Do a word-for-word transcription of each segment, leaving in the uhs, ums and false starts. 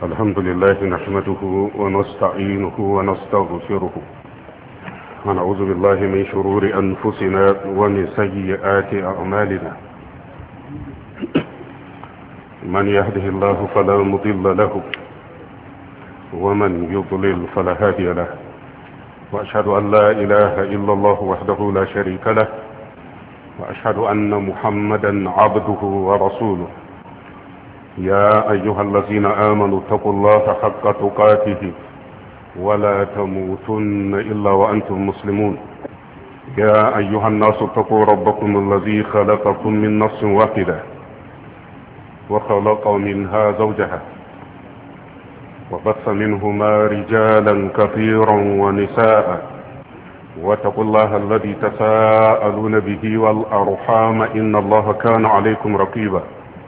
الحمد لله نحمده ونستعينه ونستغفره ونعوذ بالله من شرور أنفسنا ومن سيئات أعمالنا. من يهده الله فلا مضل له ومن يضلل فلا هادي له، وأشهد أن لا إله إلا الله وحده لا شريك له، وأشهد أن محمدا عبده ورسوله. يا أيها الذين آمنوا اتقوا الله حق تقاته ولا تموتن إلا وأنتم مسلمون. يا أيها الناس اتقوا ربكم الذي خلقكم من نفس واحدة وخلق منها زوجها وبث منهما رجالا كثيرا ونساء، واتقوا الله الذي تساءلون به والأرحام إن الله كان عليكم رقيبا.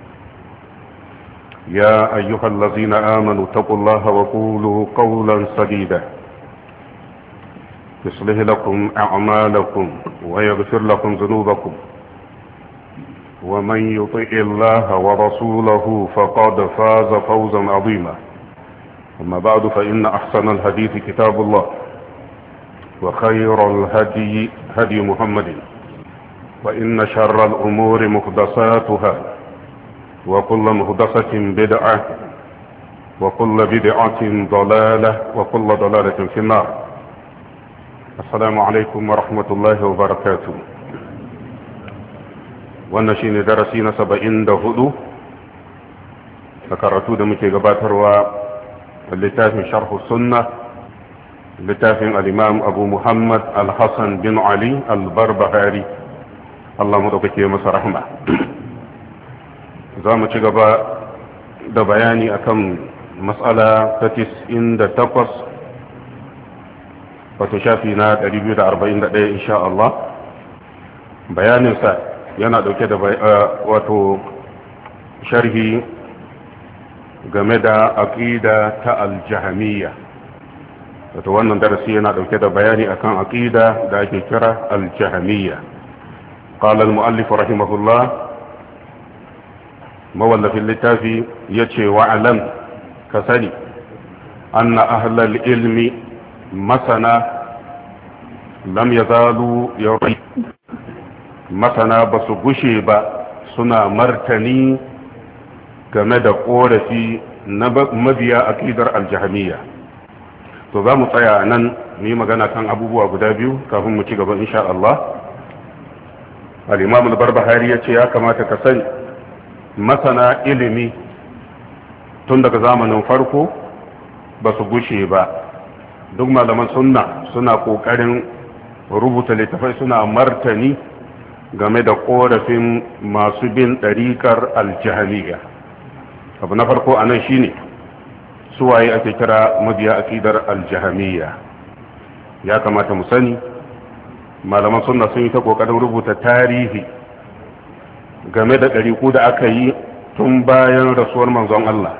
يا أيها الذين آمنوا اتقوا الله وقولوا قولا سديدا يصلح لكم أعمالكم ويغفر لكم ذنوبكم، ومن يطع الله ورسوله فقد فاز فوزا عظيما. أما بعد، فإن أحسن الحديث كتاب الله، وخير الهدي هدي محمد، وإن شر الأمور محدثاتها، وكل محدثة بدعة، وكل بدعة ضلالة، وكل ضلالة في النار. السلام عليكم ورحمة الله وبركاته. wannan shine darasi na saba'in da hudu da karatu da muke gabatarwa a littafin sharhu sunna, littafin al-imam abu muhammad al-hassan bin ali al-barbahari, Allah mu dauke masa rahma. za mu ci gaba da bayani akan matsala ta tis'in da takwas, wato shafi na ɗari biyu da arba'in da ɗaya insha Allah. bayaninsa yana dauke da wato sharhi game da aqida ta al-jahmiyya. wato wannan darasi yana dauke da bayani akan aqida da ake kira al-jahmiyya. qala al-muallif rahimahullah, mawallafin littafi yace wa alam ka sani anna ahlal ilmi masana lam yazalu yuri masana ba su gushe ba suna martani game da korafi na mabiya akidar aljahmiya. to za mu tsaya nan mu yi magana kan abubuwa guda biyu kafin mu ci gaba insha Allah. al-imam al-barbahari yace ya kamata ka sani masana ilimi tun daga zamanin farko ba su gushe ba. duk malaman sunna suna kokarin rubuta littafai suna martani game da korafin masu bin ɗariƙar aljahmiya. abu na farko a nan shine suwaye ake kira mabiya akidar aljahmiya. ya kamata mu sani malaman sunna sun yi ta kokarin rubuta tarihi game da ɗariƙu da aka yi tun bayan rasuwar manzon Allah.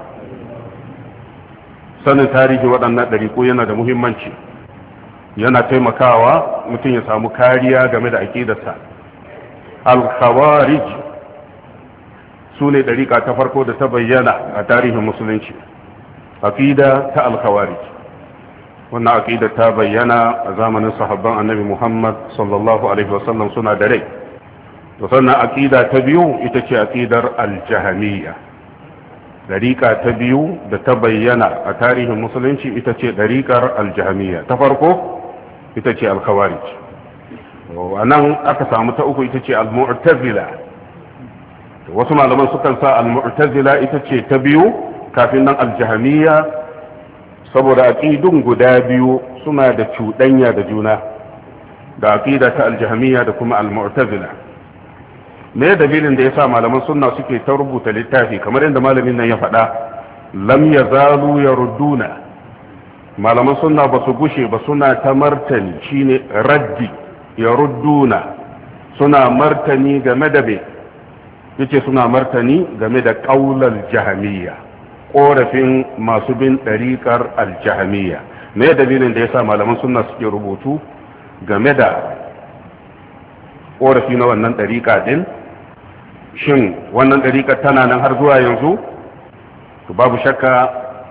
sanin tarihi waɗannan ɗariƙu yana da muhimmanci, yana taimakawa mutum ya samu kariya game da aƙidarsa. al-khawarij su ne ɗariƙa ta farko da ta bayyana a tarihin musulunci, aƙida ta al-khawarij. wannan aƙida ta bayyana a zamanin sahabban annabi Muhammad sallallahu alaihi wasallam suna da rai. to sannan aqida ta biyu ita ce aqidar al-jahmiyya. dariqa ta biyu da ta bayyana a tarihin musulunci ita ce dariqar al-jahmiyya. ta farko ita ce al-khawarij. wannan aka samu ta uku ita ce al-mu'tazila. wasu malaman sukan sa al-mu'tazila ita ce ta biyu kafin nan al-jahmiyya, saboda aqidun guda biyu suna da cuɗanya da juna, da aqida ta al-jahmiyya da kuma al-mu'tazila. me dalilin da yasa malaman sunna suke ta rubuta littafi kamar yadda malamin nan ya faɗa, lam yazalu yarudduna. malaman sunna ba su gushe ba suna ta martani, shine raddi, yarudduna suna martani game da be yace suna martani game da qaulal jahmiyya, korafin masu bin ɗariƙar al-jahmiyya. me dalilin da yasa malaman sunna suke rubutu game da korafi na wannan ɗariƙa din? shin wannan ɗariƙar tana nan har zuwa yanzu? to babu shakka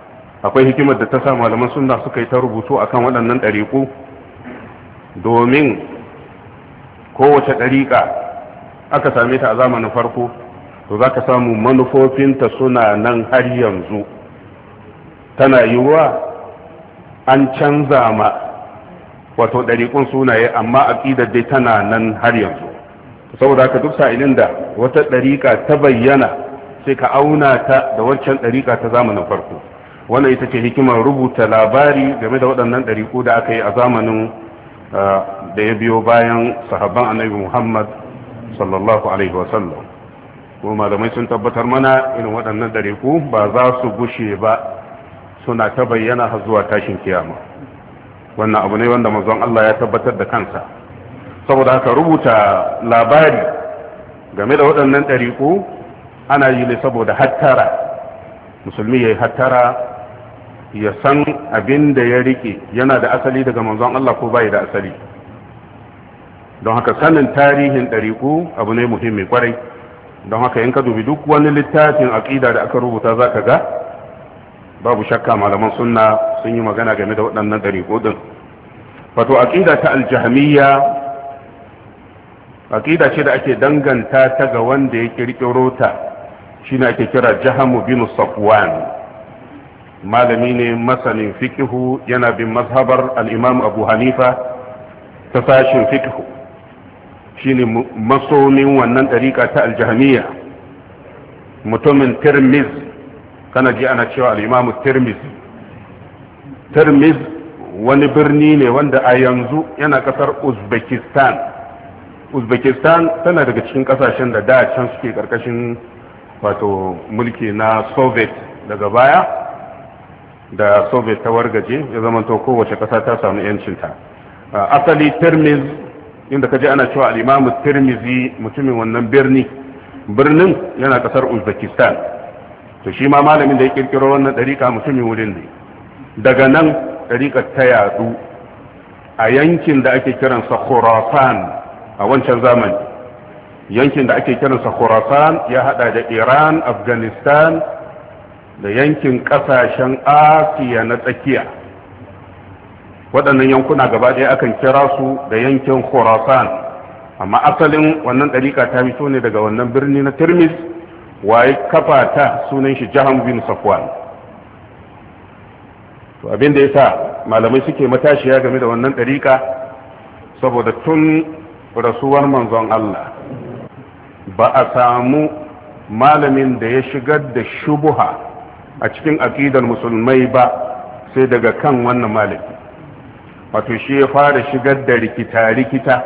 akwai hikimar da ta sa malaman sunna suka yi ta rubutu akan waɗannan ɗariƙu domin kowace ɗariƙa aka same ta a zamanin farko to za ka samu manufofinta suna nan har yanzu. Tana yiwuwa an canza ma wato ɗariƙun sunaye amma aƙidar dai tana nan har yanzu. Saboda haka duk sa'ilin da wata ɗariƙa ta bayyana sai ka auna ta da waccan ɗariƙa ta zamanin farko. Wannan ita ce hikimar rubuta labari game da waɗannan ɗariƙu da aka yi a zamanin da ya biyo bayan sahabban annabi Muhammad sallallahu alaihi wasallam. Kuma malamai sun tabbatar mana irin waɗannan ɗariƙu ba za su gushe ba suna ta bayyana har zuwa tashin kiyama. Wannan abu ne wanda manzon Allah ya tabbatar da kansa. Saboda haka rubuta labari game da waɗannan ɗariƙu ana yi ne saboda hattara, musulmi ya yi hattara ya san abin da ya rike yana da asali daga manzon Allah ko bai da asali. Don haka sanin tarihin ɗariƙu abu ne muhimmi kwarai. Don haka in ka dubi duk wani littafin aƙida da aka rubuta za ka ga babu shakka malaman sunna sun yi magana game da waɗannan ɗariƙu din. Wato aƙida ta aljahmiyya aƙida ce da ake danganta ta ga wanda ya ƙirƙiro ta shine ake kira Jahamu bin Safwan. Malami ne masanin fikihu, yana bin mazhabar al-Imam Abu Hanifa ta sashin fikihu, shine masomin wannan ɗariƙa ta aljahmiyya. Mutumin Tirmiz, kana ji ana cewa al-Imam Tirmiz. Tirmiz wani birni ne wanda a yanzu yana ƙasar Uzbekistan. Uzbekistan tana daga cikin ƙasashen da da can suke ƙarƙashin wato mulki na Soviet. Daga baya da Soviet ta wargaje ya zamanto kowace ƙasa ta samu yancinta. Asali Tirmiz, inda kaje ana cewa al-Imam Tirmizi, mutumin wannan birni birnin yana ƙasar Uzbekistan. To shi ma malamin da ya kirkiro wannan ɗariƙa mutumin wurin ne. Daga nan ɗariƙar ta yadu a yankin da ake kiransa Khurasan a wancan zamani. Yankin da ake kiransa Khurasan ya hada da Iran, Afghanistan da yankin kasashen Asiya na tsakiya. Waɗannan yankuna gaba ɗaya akan kira su da yankin Khurasan. Amma asalin wannan ɗariƙa ta fito ne daga wannan birni na Tirmiz, waye kafa ta sunan shi Jaham bin Safwan. To abin da yasa malamai suke matashiya game da wannan ɗariƙa saboda tun rasuwar manzon Allah ba a samu malamin da ya shigar da shubuha a cikin aqidar musulmai ba sai daga kan wannan malami. Wato shi ya fara shigar da rikita-rikita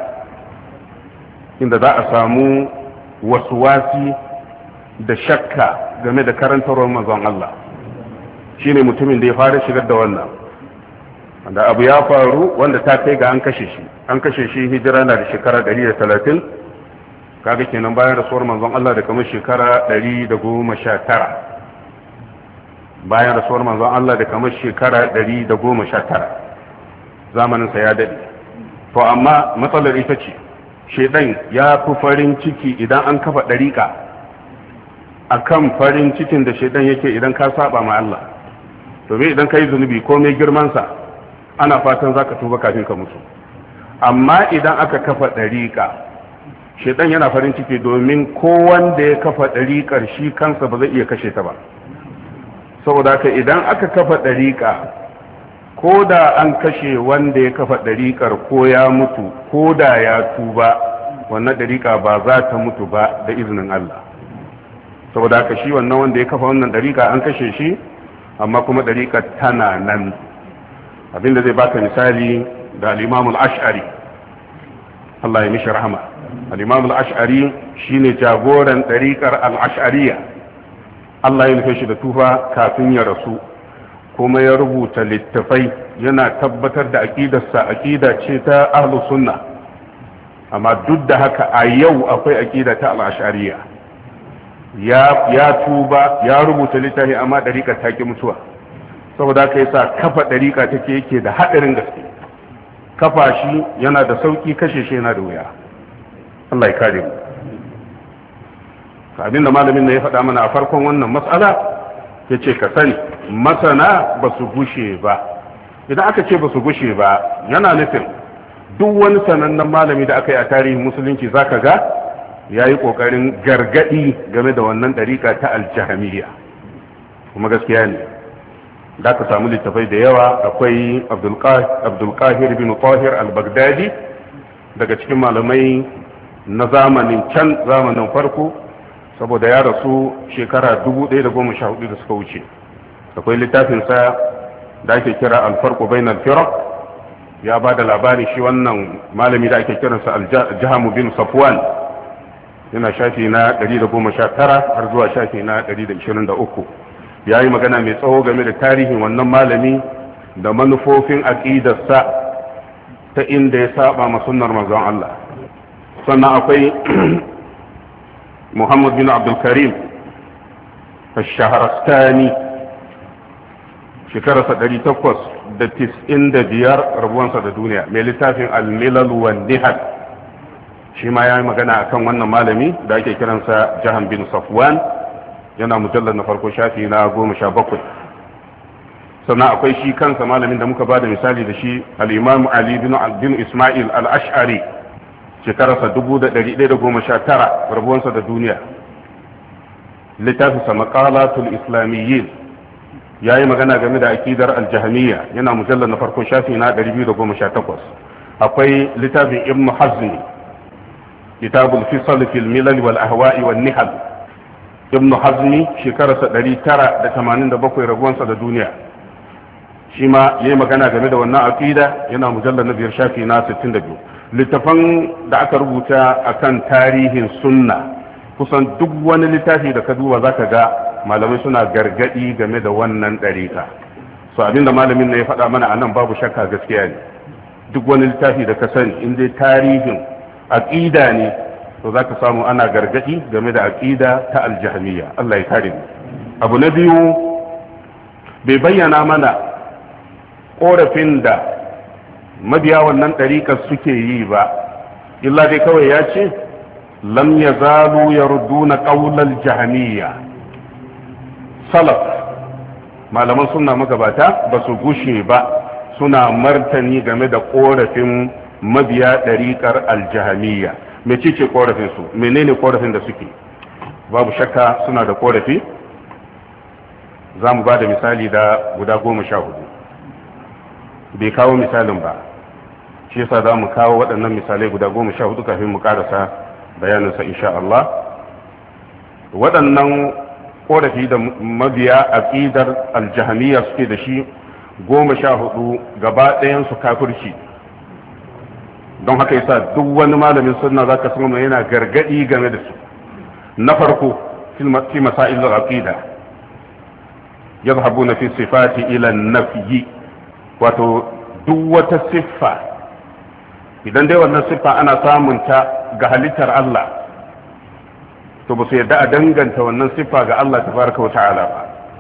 inda za a samu wasuwasi da shakka game da karantarwar manzon Allah. Shi ne mutumin da ya fara shigar da wannan, wanda abu ya faru wanda ta kai ga an kashe shi an kashe shi hijira na da shekara ɗari da talatin, kaga kenan bayan rasuwar manzon Allah da kamar shekara ɗari da goma sha tara, bayan rasuwar manzon Allah da kamar shekara ɗari da goma sha tara, zamaninsa ya daɗe. To amma matsalar ita ce shedan ya fi farin ciki idan an kafa ɗariƙa akan farin cikin da shedan yake idan ka saba ma Allah. domin idan ka yi zunubi komai girmansa ana fatan za ka tuba kafin ka mutu. Amma idan aka kafa ɗariƙa shedan yana farin ciki domin kowanda ya kafa ɗariƙar shi kansa ba zai iya kashe ta ba. Saboda haka idan aka kafa ɗariƙa ko da an kashe wanda ya kafa ɗariƙar ko ya mutu ko da ya tuba, wannan ɗariƙa ba za ta mutu ba da izinin Allah. Saboda haka shi wannan wanda ya kafa wannan ɗariƙa an kashe shi, amma kuma ɗariƙar tana nan. Abinda zai baka misali da al-Imam al-Ash'ari, Allah ya mishi rahama. Al-Imam al-Ash'ari shine jagoran ɗariƙar al-Ash'ariyya. Allah ya nufe shi da tufa kafin ya rasu, kuma ya rubuta littafai yana tabbatar da aqidarsa aqida ce ta ahlus sunna. Amma duk da haka a yau akwai aqida ta al-Ash'ariyya. Ya ya tuba ya rubuta littafi amma ɗariƙar ta ki mutuwa. Saboda haka yasa kafa ɗariƙa take yake da haɗarin gaske. Kafa shi yana da sauki, kashe shi yana da wuya. Allah ya kare mu. Abin da malamin ne ya faɗa mana a farkon wannan mas'ala yace ka sani masana ba su gushe ba. Idan aka ce ba su gushe ba yana nufin duk wani sanannen malami da aka yi a tarihin musulunci zaka ga ya yi ƙoƙarin gargaɗi game da wannan ɗariƙa ta aljahamiya, kuma gaskiya ne da ka samu littafai da yawa. Akwai abdulkahir bin tahir al-baghdadi daga cikin malamai na zamanin can zamanin farko, saboda ya rasu shekara dubu ɗaya da goma sha hudu da suka wuce. Akwai littafinsa da ake kira alfarko bainal firaq, ya ba da labari shi wannan malami da ake kiransa aljahamu bin safwan, yana shafi na ɗari da goma sha tara har zuwa shafi na ɗari da ishirin da uku. Ya yi magana mai tsawo game da tarihin wannan malami da manufofin aƙidarsa ta inda ya saba ma sunnar manzon Allah. Sannan akwai Muhammad bin Abdul Karim Ash-Shahrastani, shekararsa ɗari takwas da tis'in da biyar rabuwansa da duniya, mai littafin Al-Milal wan Nihal. Shi ma ya yi magana akan wannan malami da ake kiransa Jahan bin Safwan, yana mujallar na farko shafi na goma sha bakwai. Sannan akwai shi kansa malamin da muka ba da misali da shi, al-Imam Ali bin Ismail al-Ash'ari, shekararsa dubu da ɗari ɗaya da goma sha tara rabuwansa da duniya. Littafinsa Maqalatul Islamiyyin, ya yi magana game da akidar aljahmiya, yana mujallar na farko shafi na ɗari biyu da goma sha takwas. Akwai littafin Ibn Hazmi, kitabul fisal fil milal wal ahwa'i wan nihal. Ibn Hazmi shekararsa ɗari tara da tamanin da bakwai rabuwansa da duniya. Shi ma ya yi magana game da wannan aqida, yana mujallar na biyar shafi na sittin da biyu. Littafan da aka rubuta akan tarihin sunna, kusan duk wani littafi da ka duba zaka ga malamai suna gargadi game da wannan ɗariƙa. So abinda malamin ne ya faɗa mana anan babu shakka gaskiya ne. Duk wani littafi da ka sani in dai tarihin aqida ne, to zaka samu ana gargadi game da aqida ta aljahmiya. Allah ya kare mu. Abu na biyu, bai bayyana mana korafin da mabiya wannan ɗariƙar suke yi ba, illa dai kawai ya ce lam yazalu yarduna qawlal jahmiya. Salaf, malaman sunna magabata ba su gushe ba suna martani game da korafin mabiya ɗariƙar aljahmiya. Mece ce korafin su? Menene korafin da suke? Babu shakka suna da korafi. Za mu ba da misali da guda goma sha hudu. Bai kawo misalin ba, shi yasa za mu kawo waɗannan misalai guda goma sha hudu kafin mu karasa bayaninsa insha Allah. Waɗannan korafi da mabiya aqidar aljahmiya suke da shi goma sha hudu gaba ɗayan su kafirci. Don haka yasa duk wani malamin sunna zaka samu yana gargadi game da su. Na farko, fi masail al-aqida yadhhabuna fi sifati ila an-nafyi, wato duk wata siffa, idan dai wannan siffa ana samun ta ga halittar Allah, to ba su yarda a danganta wannan siffa ga Allah tabaraka wa ta'ala ba.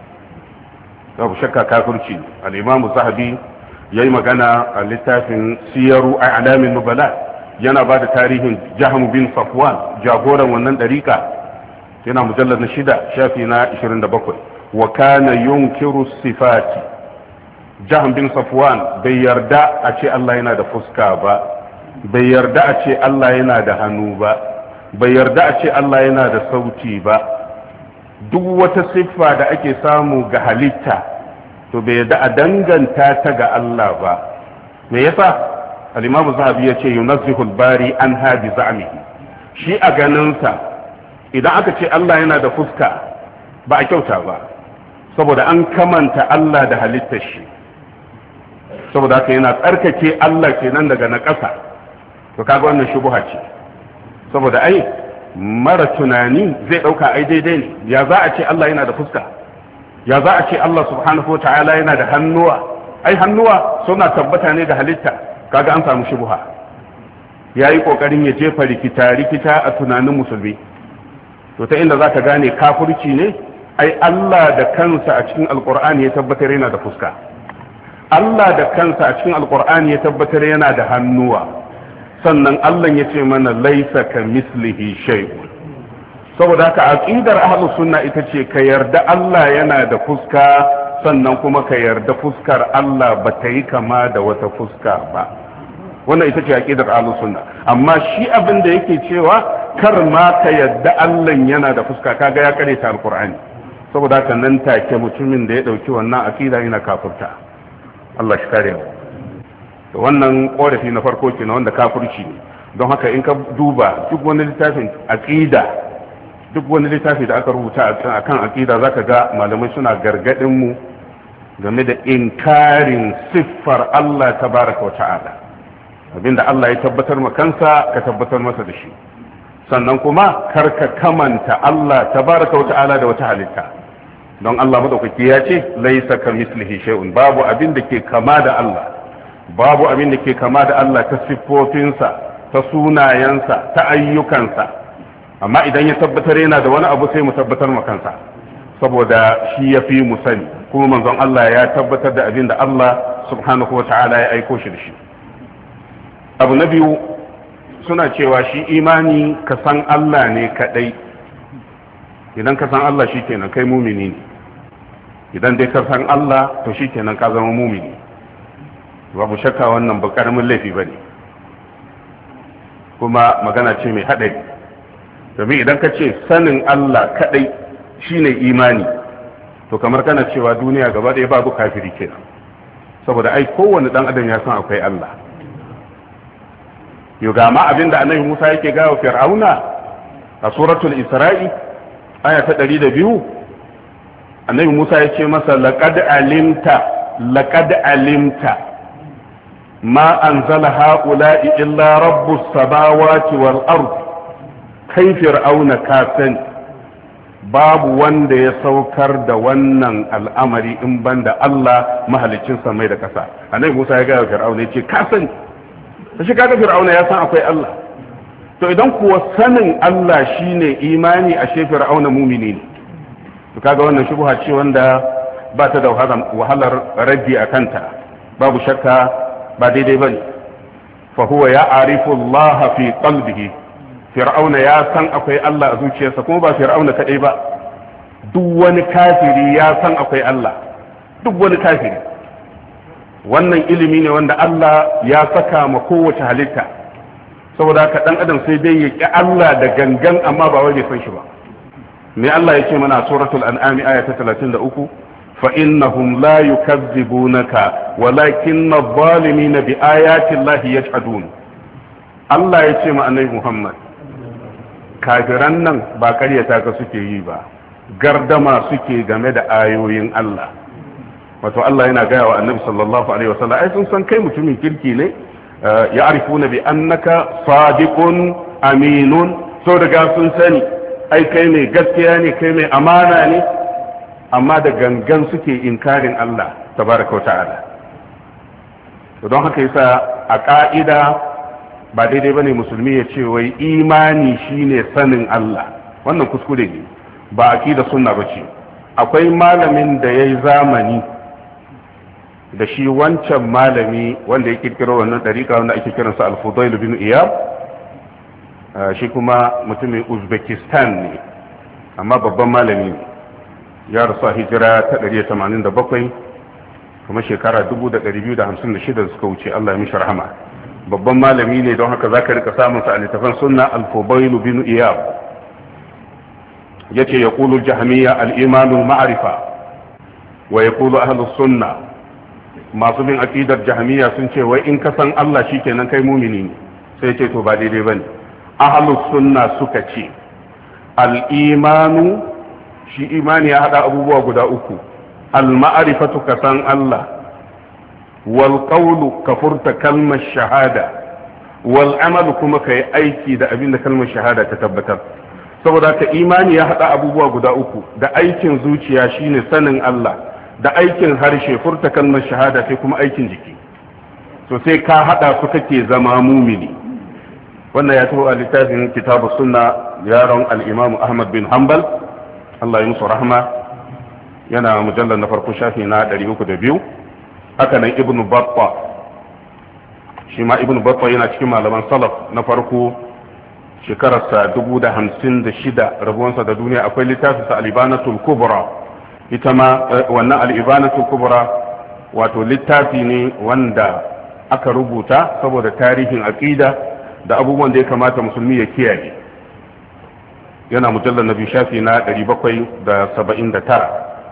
Babu shakka kafirci. Al-Imam Zahabi yayi magana a littafin Siyaru A'lamin Nubala, yana ba da tarihin Jahm bin Safwan, jagoran wannan dariƙa, yana mujallar na shida shafi na ishirin da bakwai. Wa kana yunkiru sifati. Jahm bin Safwan bai yarda a ce Allah yana da fuska ba, bai yarda a ce Allah yana da hannu ba, bai yarda a ce Allah yana da sauti ba. Duk wata siffa da ake samu ga halitta, to bai yarda a danganta ta ga Allah ba. Me yasa? Al-Imam Zahabi ya ce yunazzihu al-bari an hadi za'mihi. Shi a ganinsa idan aka ce Allah yana da fuska ba a kyauta ba, saboda an kamanta Allah da halittar shi. Saboda haka yana tsarkake Allah kenan daga na ƙasa. To kaga wannan shubuha ce, saboda ai mara tunani zai ɗauka ai daidai ne. Ya za a ce Allah yana da fuska? Ya za a ce Allah subhanahu wa ta'ala yana da hannuwa? Ai hannuwa suna tabbata ne ga halitta. Kaga an samu shubuha. Ya yi ƙoƙarin ya jefa rikita rikita a tunanin musulmi. To ta inda za ka gane kafirci ne? Ai Allah da kansa a cikin alƙur'ani ya tabbatar yana da fuska. Allah da kansa a cikin alƙur'ani ya tabbatar yana da hannuwa. Sannan Allah ya ce mana laisa ka mislihi shay'un. Saboda haka aqidar ahlus sunna ita ce ka yarda Allah yana da fuska, sannan kuma ka yarda fuskar Allah ba ta yi kama da wata fuska ba. Wannan ita ce aqidar ahlus sunna. Amma shi abin da yake cewa kar ma ka yarda Allah yana da fuska, kaga ya kare ta alqur'ani. Saboda haka nan take mutumin da ya dauki wannan aqida yana kafirta. Allah shi kare mu. To wannan korafi na farko kenan wanda kafirci ne. Don haka in ka duba duk wani littafin aqida, duk wani littafi da aka rubuta akan aqida zaka ga malamai suna gargadin mu game da inkarin siffar Allah tabaraka wa ta'ala. Abinda Allah ya tabbatar ma kansa ka tabbatar masa da shi. Sannan kuma karka kamanta Allah tabaraka wa ta'ala da wata halitta. Don Allah madaukaki ya ce laisa kamislihi shay'un, babu abin da ke kama da Allah. Babu abin da ke kama da Allah ta siffofinsa, ta sunayensa, ta ayyukansa. Amma idan ya tabbatar yana da wani abu sai mu tabbatar ma kansa, saboda shi ya fi mu sani, kuma manzon Allah ya tabbatar da abin da Allah subhanahu wa ta'ala ya aiko shi da shi. Abu na biyu suna cewa shi imani ka san Allah ne kadai. Idan ka san Allah shi kenan kai mumini ne, idan dai ka san Allah to shi kenan ka zama mumini. Babu shakka wannan ba karamin laifi ba ne, kuma magana ce mai haɗari. Domin idan ka ce sanin Allah kaɗai shine imani, to kamar kana cewa duniya gaba ɗaya babu kafiri kenan, saboda ai kowane ɗan adam ya san akwai Allah. Yau ga ma abin da annabi Musa yake gawa Fir'auna a suratul Isra'i aya ta ɗari da biyu, annabi Musa ya ce masa laqad alimta laqad alimta ma anzala ha'ula'i illa rabbus samawati wal ard. Kai Fir'auna ka sani babu wanda ya saukar da wannan al'amari in banda Allah mahalicin samai da ƙasa. Annabi Musa ya ga Fir'auna ya ce ka sani, shi kaga Fir'auna ya san akwai Allah. To idan kuwa sanin Allah shine imani, ashe Fir'auna mumini ne. To kaga wannan shubha ce wanda ba ta da wahalar raddi a kanta, babu shakka ba daidai bane. Fa huwa ya'rifu Allah fi qalbihi. Fir'auna ya san akwai Allah a zuciyarsa, kuma ba Fir'auna kadai ba, duk wani kafiri ya san akwai Allah, duk wani kafiri. Wannan ilimi ne wanda Allah ya saka ma kowace halitta, saboda haka dan adam sai dai ya ki Allah da gangan, amma ba wai bai san shi ba. Me Allah yake mana suratul an'am aya ta talatin da uku, fa innahum la yukazzibunaka walakinna adh-dhalimina bi ayati llahi yajhadun. Allah ya ce ma annabi Muhammad, kafiran nan ba karyata ka suke yi ba, gardama suke game da ayoyin Allah. Wato Allah yana gaya wa annabi sallallahu alaihi wasallam, ai sun san kai mutumin kirki ne, ya arifuna bi annaka sadiqun aminun, so daga sun sani ai kai mai gaskiya ne, kai mai amana ne, amma da gangan suke inkarin Allah tabaraka wa ta'ala. To don haka yasa a ka'ida ba daidai bane musulmi ya ce wai imani shine sanin Allah, wannan kuskure ne, ba aqida sunna bace. Akwai malamin da yayi zamani da shi wancan malami wanda ya kirkiro wannan dariƙa wanda ake kiransa al-Fudail bin Iyad, shi kuma mutumin Uzbekistan ne, amma babban malami ne, ya rasu a hijira ta ɗari tamanin da bakwai, kuma shekara dubu da ɗari biyu da hamsin da shida suka wuce. Allah ya mishi rahama. Babban malami ne, don haka zaka rika samun sa a littafin sunna. al-Fudail bin Iyad yace yaqulu al-jahmiyya al-imanu ma'rifa wa yaqulu ahlus sunna. Masu bin aqidar jahmiya sun ce wai in ka san Allah shikenan kai mumini ne, sai ce to ba daidai bane. Ahlus sunna suka ce al-imanu, shi imani ya hada abubuwa guda uku, al-ma'rifatu ka san Allah, wal qawlu ka furta kalmar shahada, wal amalu kuma kai aiki da abin da kalmar shahada ta tabbatar. Saboda ka imani ya hada abubuwa guda uku, da aikin zuciya shine sanin Allah, da aikin harshe furta kalmar shahada, sai kuma aikin jiki. To sai ka hada su kake zama mumini. Wannan ya taho a littafin kitabu sunna yaron al-imam Ahmad bin Hanbal, Allah ya musu rahma, yana mujallar na farko shafi na ɗari uku da biyu. Haka nan ibnu Battah, shi ma ibnu Battah yana cikin malaman salaf na farko, shekararsa dubu da hamsin da shida rabuwansa da duniya. Akwai littafinsa al-Ibanatul Kubra, ita ma wannan al-ibanatu kubra wato littafi ne wanda aka rubuta saboda tarihin aqida da abubuwan da ya kamata musulmi ya kiyaye yana mujallar nabi shafi na ɗari bakwai saba'in da tara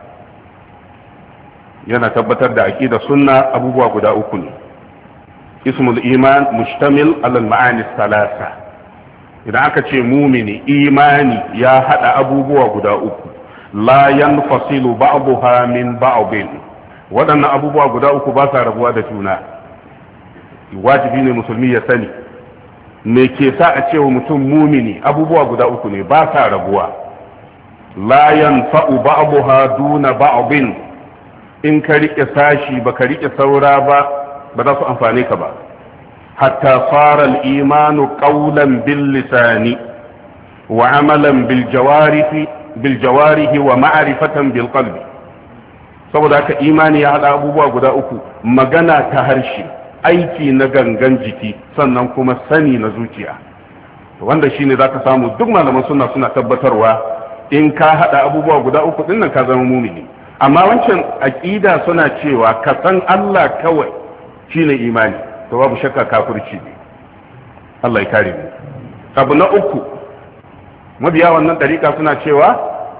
yana tabbatar da aqida sunna abubuwa guda uku ne ismul iman mushtamil ala al-ma'ani thalatha idan aka ce mumini imani ya hada abubuwa guda uku la yanfasilu ba'daha min ba'din waɗannan abubuwa guda uku ba sa rabuwa da juna wajibi ne musulmi ya sani me ke sa a cewa mutum mumini abubuwa guda uku ne ba sa rabuwa la yanfa'u ba'daha duna ba'din in ka rike sashi ba ka rike saura ba ba za su amfane ka ba hatta fara al-imanu qawlan bil lisani wa amalan bil jawarihi bil jawarihi wa ma'rifatan bil qalbi saboda haka imani ya hada abubuwa guda uku magana ta harshe aiki na gangan jiki sannan kuma sani na zuciya wanda shine zaka samu duk malaman sunna suna tabbatarwa in ka hada abubuwa guda uku dinnan ka zama mumini amma wancan aqida suna cewa ka san Allah kawai shine imani to babu shakka kafirci ne Allah ya kare mu abu na uku mabiya wannan dariƙa suna cewa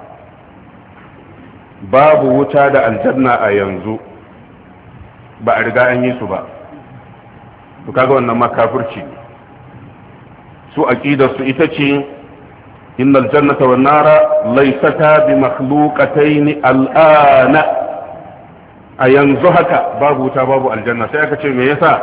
babu wuta da aljanna a yanzu ba a riga an yi su ba to kaga wannan ma kafirci ne su aqidar su ita ce innal jannata wan nara laysata bi makhluqatayn al'ana a yanzu haka babu wuta babu aljanna sai aka ce me yasa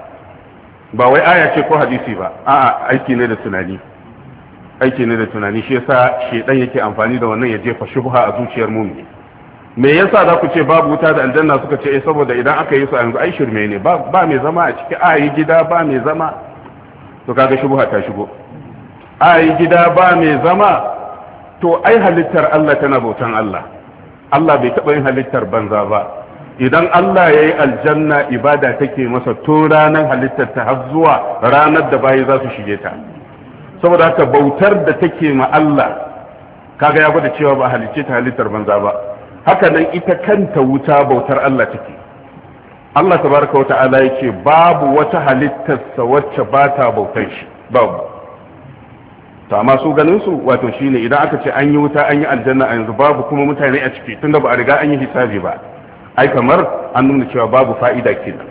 ba wai aya ce ko hadisi ba a'a aiki ne da tunani aiki ne da tunani shi yasa shedan yake amfani da wannan ya jefa shubha a zuciyar mu'mini me yasa za ku ce babu wuta da aljanna suka ce eh saboda idan aka yi su a yanzu ai shirme ne ba ba mai zama a ciki a yi gida ba mai zama to kaga shubha ta shigo a yi gida ba mai zama to ai halittar Allah tana bautan Allah Allah bai taɓa yin halittar banza ba idan Allah ya yi aljanna ibada take masa tun ranar halittar ta har zuwa ranar da bayi za su shige ta saboda haka bautar da take ma Allah kaga ya gwada cewa ba halicce ta halittar banza ba haka nan ita kanta wuta bautar Allah take Allah tabaraka wa ta'ala yake babu wata halittarsa wacce ba ta bautar shi babu to amma su ganin su wato shine idan aka ce an yi wuta an yi aljanna a yanzu babu kuma mutane a ciki tunda ba a riga an yi hisabi ba ai kamar an nuna cewa babu fa'ida kenan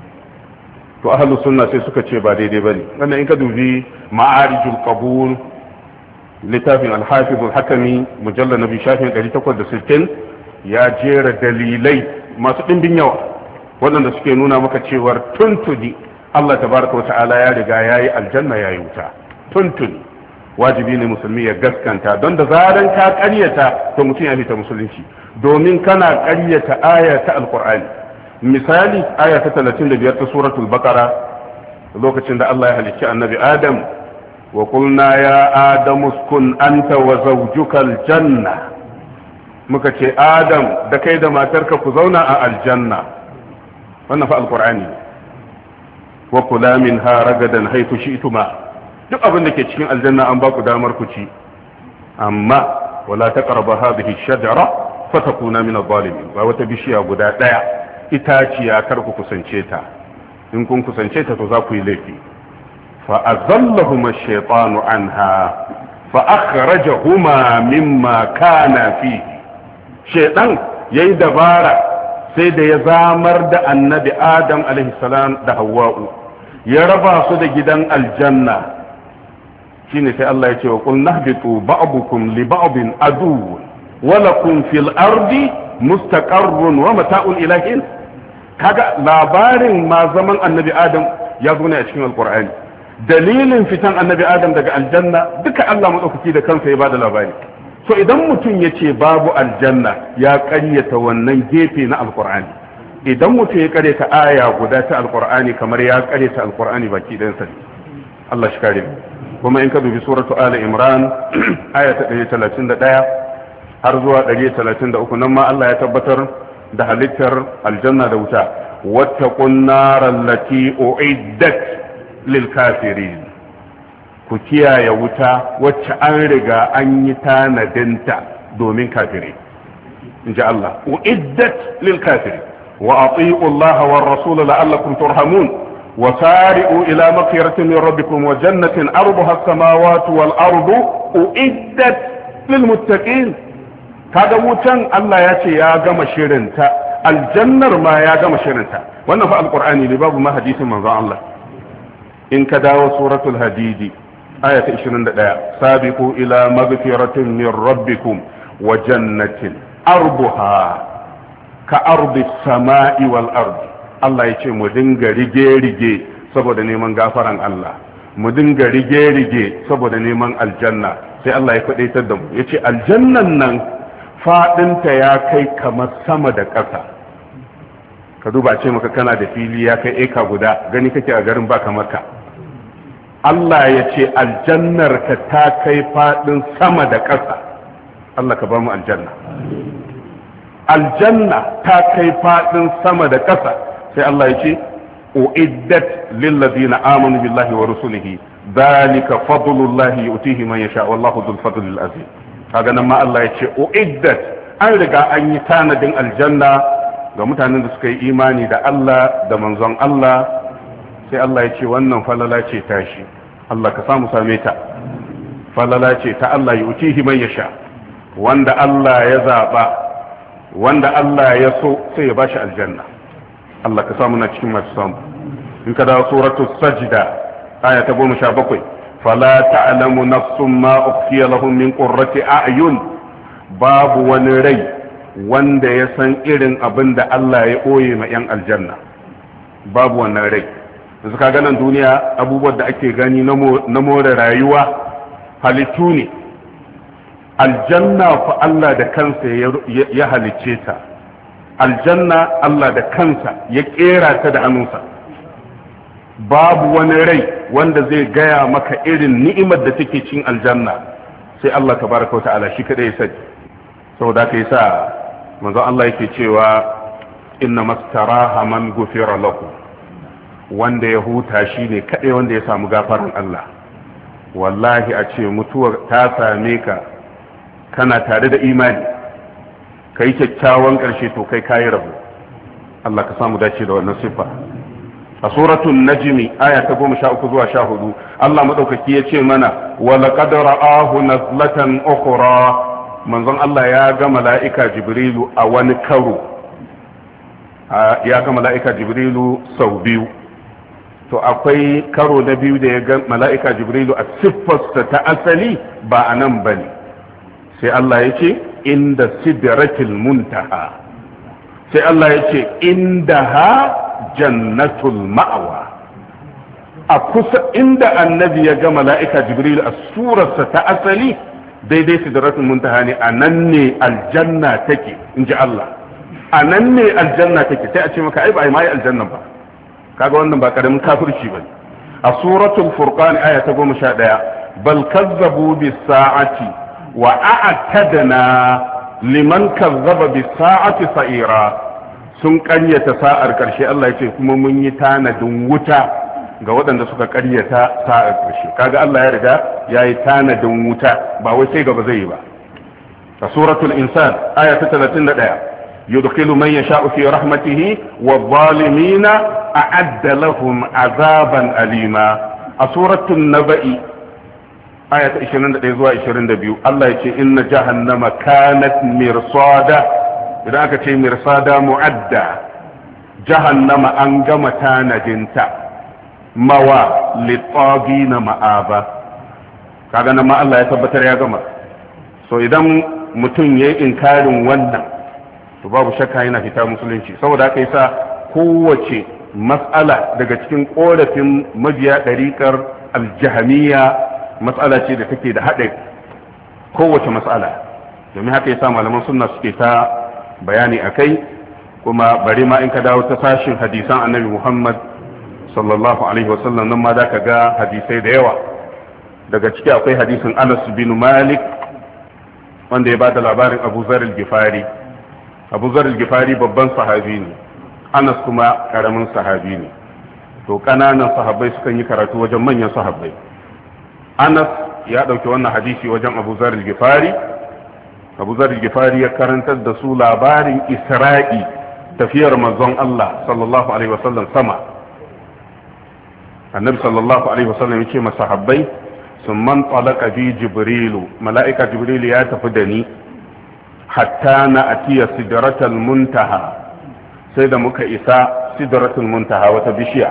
to ahlus sunna sai suka ce ba daidai bane wannan in ka dubi ma'arijul qabul littafin al-hafiz al-hakami mujallal nabi shafin ɗari takwas da sittin ya jera dalilai masu ɗimbin yawa waɗanda suke nuna maka cewar tuntuni Allah tabaraka wa ta'ala ya riga yayi aljanna yayi wuta tuntuni wajibi ne musulmi ya gaskanta don da zaran ka ƙaryata to mutum ya fita musulunci domin kana ƙaryata aya ta alqur'ani misali aya ta talatin da biyar ta suratul baqara lokacin da Allah ya halicci annabi adam wa qulna ya adamu uskun anta wa zawjukal janna muka ce adam da kai da matarka ku zauna a aljanna wannan fa alqur'ani wa kula minha ragadan haythu shi'tuma duk abin da ke cikin aljanna an ba ku damar ku ci amma wala taqrabu hadhihi ash-shajara fatakuna min adh-dhalimin ba wata bishiya guda daya itaciya kar ku kusance ta in kun kusance ta to za ku yi laifi fa azallahuma ash-shaytanu anha fa akhrajahuma mimma kana fihi shaytan yayi dabara sai da ya zamar da annabi adam alaihi salam da hawwa'u ya raba su da gidan aljanna shine sai Allah ya ce wa qul nahbitu ba'dukum li ba'din adu wa lakum fil ardi mustaqarrun wa mata'un ilahin kaga labarin ma zaman annabi adam ya zo ne a cikin alqur'ani dalilin fitan annabi adam daga aljanna duka Allah madaukaki da kansa ya bada labari so idan mutum ya ce babu aljanna ya ƙaryata wannan gefe na alqur'ani idan mutum ya ƙaryata aya guda ta alqur'ani kamar ya ƙaryata alqur'ani baki ɗayansa ne Allah shi kare kuma in ka dubi suratu ali imran aya ta ɗari talatin da ɗaya har zuwa ɗari talatin da uku nan ma Allah ya tabbatar da halittar aljanna da wuta wattaqun naral lati uiddat lil kafirin ku kiyaye wuta wacce an riga an yi tanadinta domin kafirai in ji Allah uiddat lil kafirin wa ati'u Allah war rasul la'allakum turhamun wa sari'u ila maghfiratin min rabbikum wa jannatin arduha as-samawati wal ardu uiddat lil muttaqin. kaga wutan Allah ya ce ya gama shirinta, aljannar ma ya gama shirinta. wannan fa alqur'ani ne, babu ma hadisin manzon Allah. in ka dawo suratul hadidi aya ta ishirin da ɗaya, sabiqu ila maghfiratin min rabbikum wa jannatin arduha ka ardi samai wal ardi. Allah ya ce mu dinga rige-rige saboda neman gafaran Allah, mu dinga rige-rige saboda neman aljanna. sai Allah ya faɗaitar da mu ya ce aljannan nan faɗinta ya kai kamar sama da ƙasa. ka duba ce maka kana da fili ya kai eka guda, gani kake a garin ba kamar ka. Allah ya ce aljannar ka ta kai faɗin sama da ƙasa. Allah ka ba mu aljanna. aljanna ta kai faɗin sama da ƙasa. sai Allah ya ce uiddat lil ladina amanu billahi wa rusulihi dhalika fadlullahi yu'tihi man yasha wallahu dhul fadlil azim. kaga nan ma Allah ya ce uiddat, an riga an yi tanadin aljanna ga mutanen da suka yi imani da Allah da manzon Allah. sai Allah ya ce wannan falala ce tashi, Allah ka samu same ta. falala ce ta Allah yu'tihi man yasha, wanda Allah ya zaba, wanda Allah ya so sai ya bashi aljanna. Allah ka samu na cikin masu samu. in ka dawo suratul sajda aya ta goma sha bakwai, fala ta'lamu nafsun ma ukhfiya lahum min qurrati a'yun. babu wani rai wanda ya san irin abin da Allah ya ɓoye ma 'yan aljanna. babu wannan rai. yanzu ka ganin duniya abubuwan da ake gani na more rayuwa halittu ne. aljanna fa Allah da kansa ya halicce ta. aljanna Allah da kansa ya kera ta da hannunsa. babu wani rai wanda zai gaya maka irin ni'imar da take cin aljanna sai Allah tabaraka wa ta'ala shi kada ya sani. saboda kai sa manzo Allah yake cewa inna mastaraha man gufira lahu, wanda ya huta shine kadai wanda ya samu gafaran Allah. wallahi a ce mutuwar ta same ka kana tare da imani, kai kyakkyawan karshe to kai kayi rabo. Allah ka samu dace da wannan sifa. a suratul najmi aya ta goma sha uku zuwa sha hudu Allah madaukaki ya ce mana wa laqad ra'ahu nazlatan ukhra. manzon Allah ya ga mala'ika jibrilu a wani karo, ya ga mala'ika jibrilu sau biyu. to akwai karo na biyu da ya ga mala'ika jibrilu a siffarsa ta asali ba a nan bane. sai Allah ya ce inda sidratil muntaha, sai Allah ya ce inda ha jannatul ma'awa. a kusa inda annabi ya ga mala'ika jibril a surarsa ta asali daidai sidratul muntaha ne, a nan ne aljanna take in ji Allah. a nan ne aljanna take. sai a ce maka ai ba ai mai aljanna ba. kaga wannan ba karamin kafirci bane. a suratul furqan aya ta goma sha ɗaya, bal kazzabu bis sa'ati wa a'tadna liman kazzaba bis sa'ati sa'ira. sun ƙaryata sa'ar ƙarshe. Allah ya ce kuma mun yi tanadin wuta ga waɗanda suka ƙaryata sa'ar ƙarshe. kaga Allah ya riga ya yi tanadin wuta, ba wai sai gaba zai yi ba. a suratul insan aya ta talatin da ɗaya, yudkhilu man yasha'u fi rahmatihi wa zalimina a'adda lahum azaban alima. a suratul naba'i aya ta ishirin da ɗaya zuwa ishirin da biyu Allah ya ce inna jahannama kanat mirsada. idan aka ce mirsada mu'adda, jahannama an gama tanadinta. mawa litagina ma'aba. kaga nan ma Allah ya tabbatar ya gama. so idan mutum yayi inkarin wannan to babu shakka yana fita musulunci. saboda haka yasa kowace mas'ala daga cikin korafin mabiya ɗariƙar aljahamiya mas'ala ce da take da haɗari. kowace mas'ala, domin haka yasa malaman sunna suke ta bayani akai. kuma bari ma in ka dawo ta sashin hadisan annabi Muhammad sallallahu alaihi wasallam nan ma zaka ga hadisai da yawa. daga ciki akwai hadisin Anas bin Malik wanda ya bada labarin Abu Zar al-Ghifari. Abu Zar al-Ghifari babban sahabi ne, Anas kuma karamin sahabi ne. to kananan sahabbai sukan yi karatu wajen manyan sahabbai. Anas ya dauki wannan hadisi wajen Abu Zar al-Ghifari. Abu Zar Gifari ya karantar da su labarin Isra'i tafiyar manzon Allah sallallahu alaihi wasallam sama. Annabi sallallahu alaihi wasallam yace masahabbai sun man talaka bi Jibrilu, mala'ika Jibrilu ya tafi da ni hatta na atiya sidratal muntaha, sai da muka isa sidratul muntaha, wata bishiya.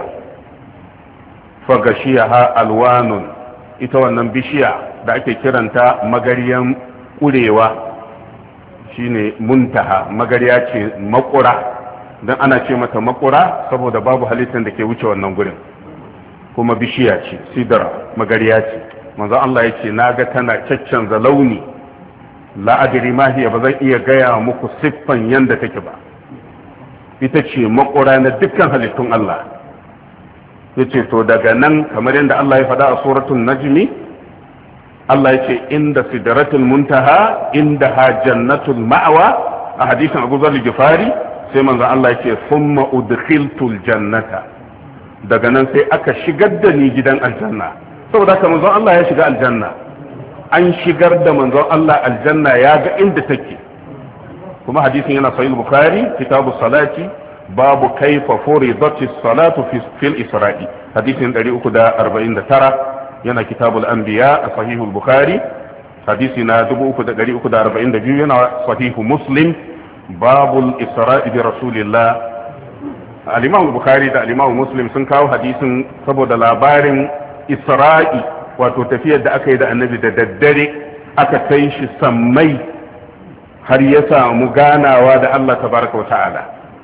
Fa gashiyaha alwanun, ita wannan bishiya da ake kiranta magariyan kurewa shine muntaha, magariya ce makura, dan ana ce mata makura saboda babu halittar da ke wuce wannan gurin, kuma bishiya ce, sidra magariya ce. manzo Allah yace naga tana caccanza launi, la adri ma hiya, bazan iya gaya muku siffan yanda take ba. Ita ce makura na dukkan halittun Allah. Yace to daga nan kamar yadda Allah ya faɗa a suratul najmi, Allah yace inda sidratul muntaha indaha jannatul ma'wa, a hadisin Abu Dharr Gifari sai manzo Allah yace thumma udkhiltul jannata, daga nan sai aka shigar da ni gidan aljanna. Saboda haka manzo Allah ya shiga aljanna, an shigar da manzon Allah aljanna, ya ga inda take. Kuma hadisin yana sahih Bukhari kitabu salati babu kaifa furidatis salatu fil isra'i, hadisin uku arba'in da tara yana kitabul anbiya a sahih Bukhari, hadisi na uku uku arba'in da biyu yana sahih Muslim babul isra'i bi rasulillah. al-Imam Bukhari da al-Imam Muslim sun kawo hadisin saboda labarin isra'i, wato tafiyar da aka yi da annabi da daddare aka kai shi sammai har ya samu ganawa da Allah tabaraka wa ta'ala.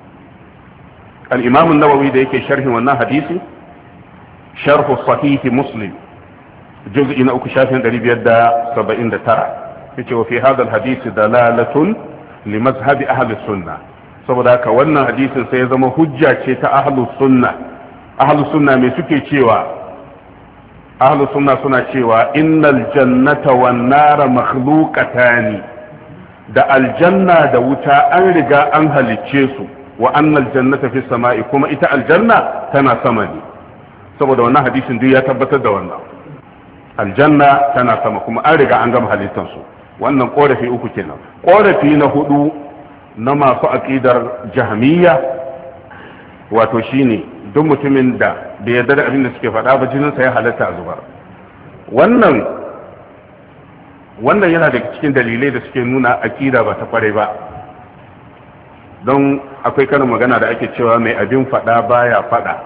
al-Imam an-Nawawi da yake sharhin wannan hadisi, sharh sahih Muslim juz'i na uku shafin ɗari biyar da saba'in da tara, yace wa fi hadha al-hadith dalalatun li mazhab ahli sunnah. saboda haka wannan hadisin sai ya zama hujja ce ta ahli sunnah. ahli sunnah me suke cewa? ahli sunna suna cewa innal jannata wan nara makhluqatani, da aljanna da wuta an riga an halicce su, wa annal jannata fi sama'i, kuma ita aljanna tana sama ne. saboda wannan hadisin duk ya tabbatar da wannan, aljanna tana sama kuma an riga an gama halittar su. wannan korafi uku kenan. korafi na hudu na masu aqidar jahmiyya, wato shine duk mutumin da bai yarda da abin da suke faɗa ba jininsa ya halatta a zubar. wannan wannan yana daga cikin dalilai da suke nuna aqida ba ta kware ba, don akwai karin magana da ake cewa mai abin faɗa baya faɗa.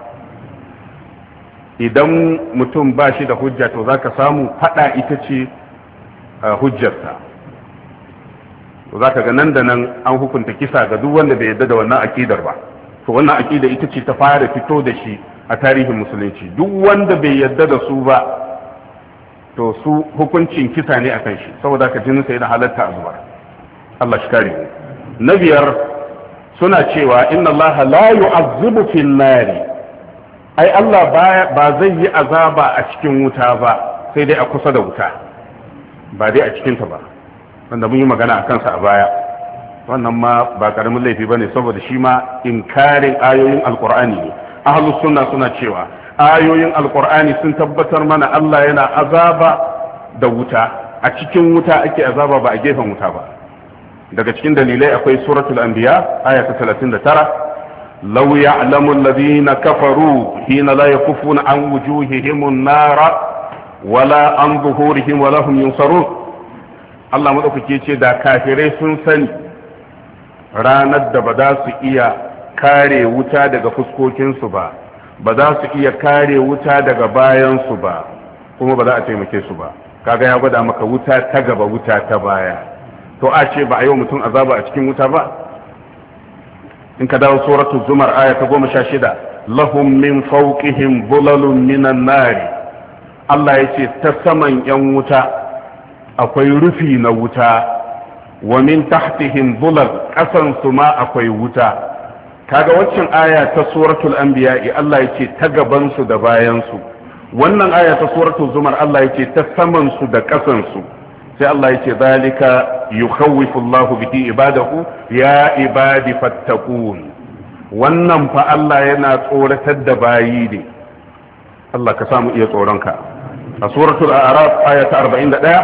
idan mutum ba shi da hujja to zaka samu faɗa ita ce hujjarsa, to zaka ga nan da nan an hukunta kisa ga duk wanda bai yarda da wannan aqidar ba. to wannan aqida ita ce ta fara fito da shi a tarihin musulunci. duk wanda bai yarda da su ba to su hukuncin kisa ne akan shi, saboda ka jinin sa yana halatta a zubar. Allah shi kare. na biyar suna cewa inna Allah la yu'azzibu fil nari, ai Allah ba zai yi azaba a cikin wuta ba, sai dai a kusa da wuta, ba dai a cikin ta ba, wanda mun yi magana a kansa a baya. wannan ma ba karamin laifi bane, saboda shi ma inkarin ayoyin alqur'ani ne. ahlus sunna suna cewa ayoyin alqur'ani sun tabbatar mana Allah yana azaba da wuta, a cikin wuta ake azaba ba a gefen wuta ba. daga cikin dalilai akwai suratul anbiya aya ta talatin da tara, law ya'lamu alladhina kafaru hina la yakuffuna an wujuhihim an-nara wala an zuhurihim wala hum yunsarun. Allah madaukake ce da kafirai sun sani ranar da ba za su iya kare wuta daga fuskokinsu ba, ba za su iya kare wuta daga bayansu ba, kuma ba za a taimake su ba. kaga ya gwada maka wuta ta gaba wuta ta baya. to a ce ba a yi wa mutum azaba a cikin wuta ba? in ka dawo suratul zumar aya ta goma sha shida, lahum min fawqihim bulalun minan nari, Allah ya ce ta saman yan wuta akwai rufi na wuta, wa min tahtihim bulal, kasan su ma akwai wuta. kaga waccan aya ta suratul anbiya Allah ya ce ta gaban su da bayan su, wannan aya ta suratul zumar Allah ya ce ta saman su da kasan su. sai Allah ya ce zalika yukhawwifu Allahu bihi ibadahu ya ibadi fattaqun. wannan fa Allah yana tsoratar da bayi ne. Allah ka samu iya tsoronka. a suratul a'raf aya ta arba'in da ɗaya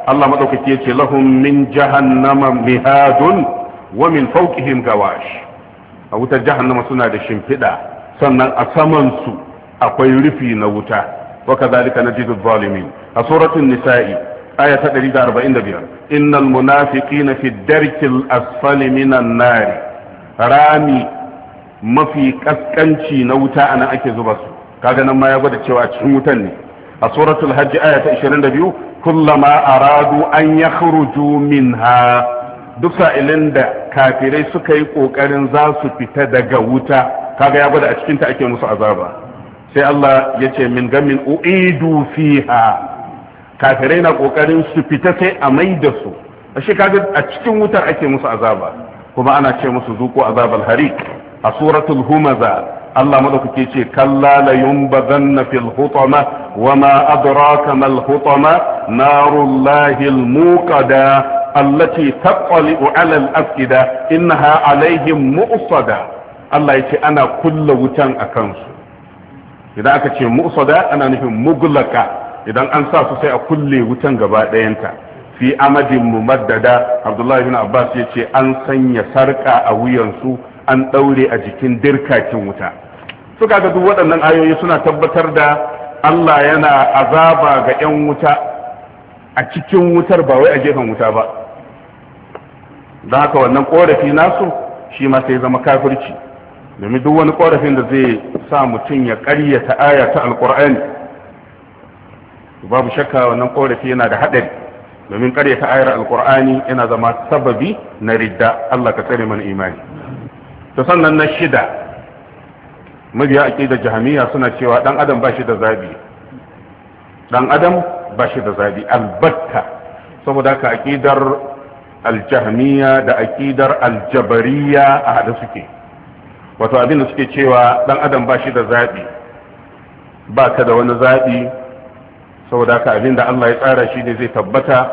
Allah madaukaki yace lahum min jahannama mihadun wa min fawqihim gawash. A wutar jahannama suna da shimfiɗa, sannan a saman su akwai rufi na wuta. wa kadhalika najidu adh-dhalimin. A suratul nisa'i aya ta ɗari da arba'in da biyar, innal munafiqina fi darkil asfali minan nari. Rami mafi kaskanci na wuta anan ake zuba su. Kaga nan ma ya gwada cewa cikin wutan ne. A suratul hajj aya ta ishirin da biyu, kullama aradu an yakhruju minha. Duk sa'ilin da kafirai suka yi kokarin za su fita daga wuta, kaga ya gwada a cikin ta ake musu azaba. Sai Allah ya ce min gamin uidu fiha. Kafirai na kokarin su fita sai a mai da su. Ashe kaga a cikin wutar ake musu azaba, kuma ana ce musu zuko azabal harik. A suratul humaza Allah madaukake ce kalla la yumbazanna fil hutama wama adraka mal hutama narullahi al muqada allati taqali'u ala al afida innaha alaihim mu'sada. Allah yace ana kulla wutan akan su. Idan aka ce mu'sada ana nufin muglaka, idan an sa su sai a kulle wutan gaba ɗayanta. Fi amadin mumaddada Abdullahi bin Abbas yace an sanya sarka a wuyansu, an ɗaure a jikin dirkakin wuta. Suka ga duk waɗannan ayoyi suna tabbatar da Allah yana azaba ga 'yan wuta a cikin wutar, ba wai a gefen wuta ba. Don haka wannan ƙorafi nasu shi ma sai zama kafirci, domin duk wani ƙorafin da zai sa mutum ya ƙaryata aya ta alƙur'ani, babu shakka wannan ƙorafi yana da haɗari, domin ƙaryata ayar alƙur'ani yana zama sababi na ridda. Allah ka tsare mana imani. To sannan na shida, mabiya aqidar jahmiya suna cewa dan adam ba shi da zabi. Dan adam ba shi da zabi albatta. Saboda ka aqidar aljahmiya da aqidar aljabariya a hada suke. Wato abin da suke cewa dan adam ba shi da zabi. Ba ka da wani zabi, saboda ka abin da Allah ya tsara shi ne zai tabbata.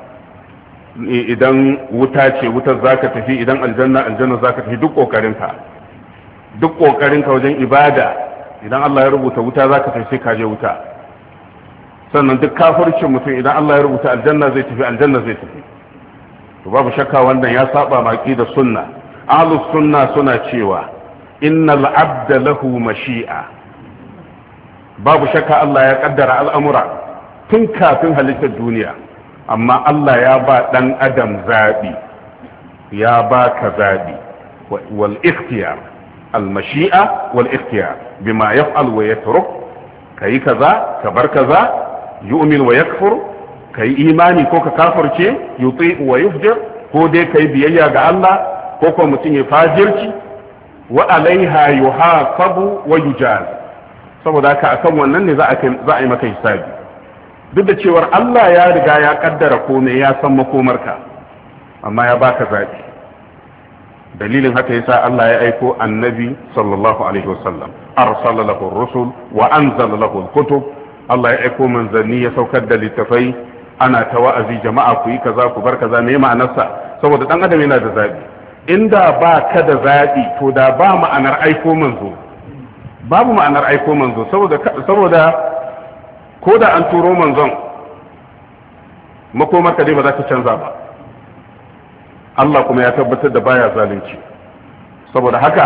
Idan wuta ce wutar zaka tafi, idan aljanna aljanna zaka tafi, duk kokarinka duk kokarinka wajen ibada, idan Allah ya rubuta wuta zaka tafi sai ka je wuta. Sannan duk kafircin mutum, idan Allah ya rubuta aljanna zai tafi aljanna zai tafi. To babu shakka wannan ya saba maki da sunna. Ahlus sunna suna cewa innal abda lahu mashi'a. Babu shakka Allah ya kaddara al'amura tun kafin halittar duniya, amma Allah ya ba ɗan adam zaɓi, ya ba ka zaɓi wal ikhtiyar al-mashi'a wal ikhtiyar bima yaf'al wa yatruk. Kai kaza ka bar kaza, yu'min wa yakfur, kai imani ko ka kafirce, yuti wa yufjir, ko dai kai biyayya ga Allah ko ko mutum ya fajirci. Wa alaiha yuhasabu wa yujaz. Saboda haka akan wannan ne za a yi maka hisabi. Duk da cewar Allah ya riga ya kaddara komai, ya san makomarka, amma ya baka zaɓi. Dalilin haka yasa Allah ya aiko annabi sallallahu alaihi wasallam, arsala lahu rusul wa anzala lahu kutub. Allah ya aiko manzanni, ya saukar da littafai, ana ta wa'azi, jama'a ku yi kaza ku bar kaza. Me ma'anarsa? Saboda dan adam yana da zaɓi. Inda ba ka da zaɓi, to da ba ma'anar aiko manzo, babu ma'anar aiko manzo. saboda saboda ko da an turo manzon, makomarka dai ba za ta canza ba. Allah kuma ya tabbatar da baya zalunci. Saboda haka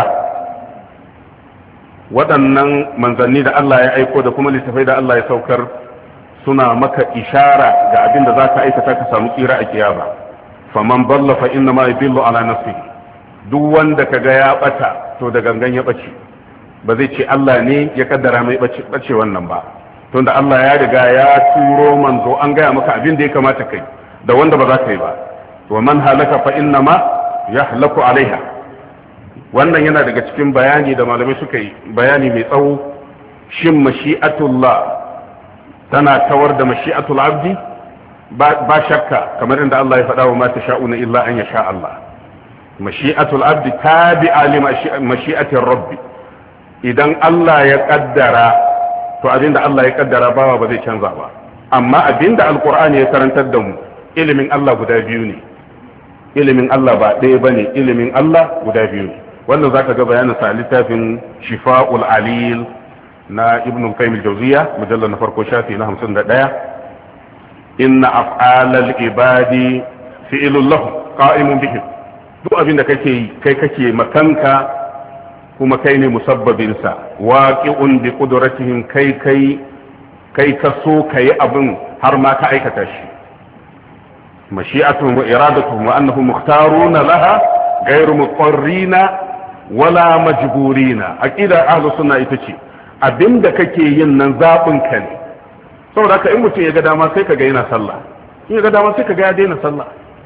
waɗannan manzanni da Allah ya aiko da kuma littafai da Allah ya saukar suna maka ishara ga abin da za ka aikata ka samu tsira a kiyama. Faman balla fa inna ma yadillu ala nafsihi. Duk wanda kaga ya bata, to da gangan ya bace, ba zai ce Allah ne ya kaddara mai bace bace wannan ba. Tunda Allah ya riga ya turo manzo, an gaya maka abin da ya kamata kai da wanda ba za ka yi ba. Wa man halaka fa inna ma yahlaku alaiha. Wannan yana daga cikin bayani da malamai suka yi, bayani mai tsawo. Shin mashi'atullah tana kawar da mashi'atul abdi? Ba shakka, kamar inda Allah ya faɗa wa ma tasha'una illa an yasha Allah. Mashi'atul abdi tabi'a li mashi'atir rabbi. Idan Allah ya kaddara, to abinda Allah ya kaddara bawa ba zai canza ba. Amma abinda alqur'ani ya karantar da mu, ilimin Allah guda biyu ne. Ilimin Allah ba ɗaya bane, ilimin Allah guda biyu ne. Wannan zaka ga bayanin sa littafin Shifa'ul Alil na Ibn Qayyim al-Jawziyya, mujallal na farko shafi na hamsin da ɗaya. inna af'alal ibadi fi'lun lahum qa'imun bihim duk abin da kake yi kai kake makanka kuma kai ne musabbabin sa waqi'un bi qudratihim kai kai kai ka so kai abin har ma ka aikata shi mashi'atuhum wa iradatuhum wa annahum mukhtaruna laha ghayru muqarrina wala majburina aqida ahlus sunna ita ce abinda kake yin nan zabin ka ne saboda haka in mutum ya ga dama sai kaga yana sallah in ya ga dama sai kaga ya daina sallah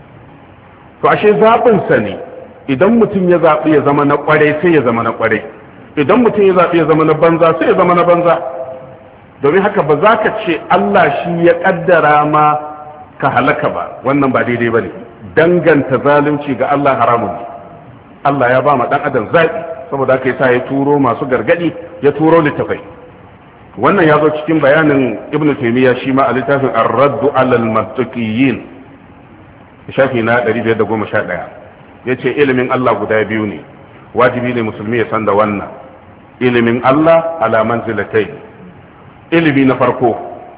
to ashe zabin sa ne idan mutum ya zabi ya zama na kware sai ya zama na kware idan mutum ya zabi ya zama na banza sai ya zama na banza domin haka ba za ka ce Allah shi ya kaddara ma ka halaka ba wannan ba daidai bane danganta zalunci ga Allah haramun ne Allah ya ba ma dan adam zabi saboda haka yasa ya turo masu gargadi ya turo littafai wannan ya zo cikin bayanin ibn taymiya shi ma a littafin ar-radd ala al-mantiqiyyin shafi na ɗari biyar da goma sha ɗaya yace ilimin Allah guda biyu ne wajibi ne musulmi ya san da wannan ilimin Allah ala manzilatai ilimi na farko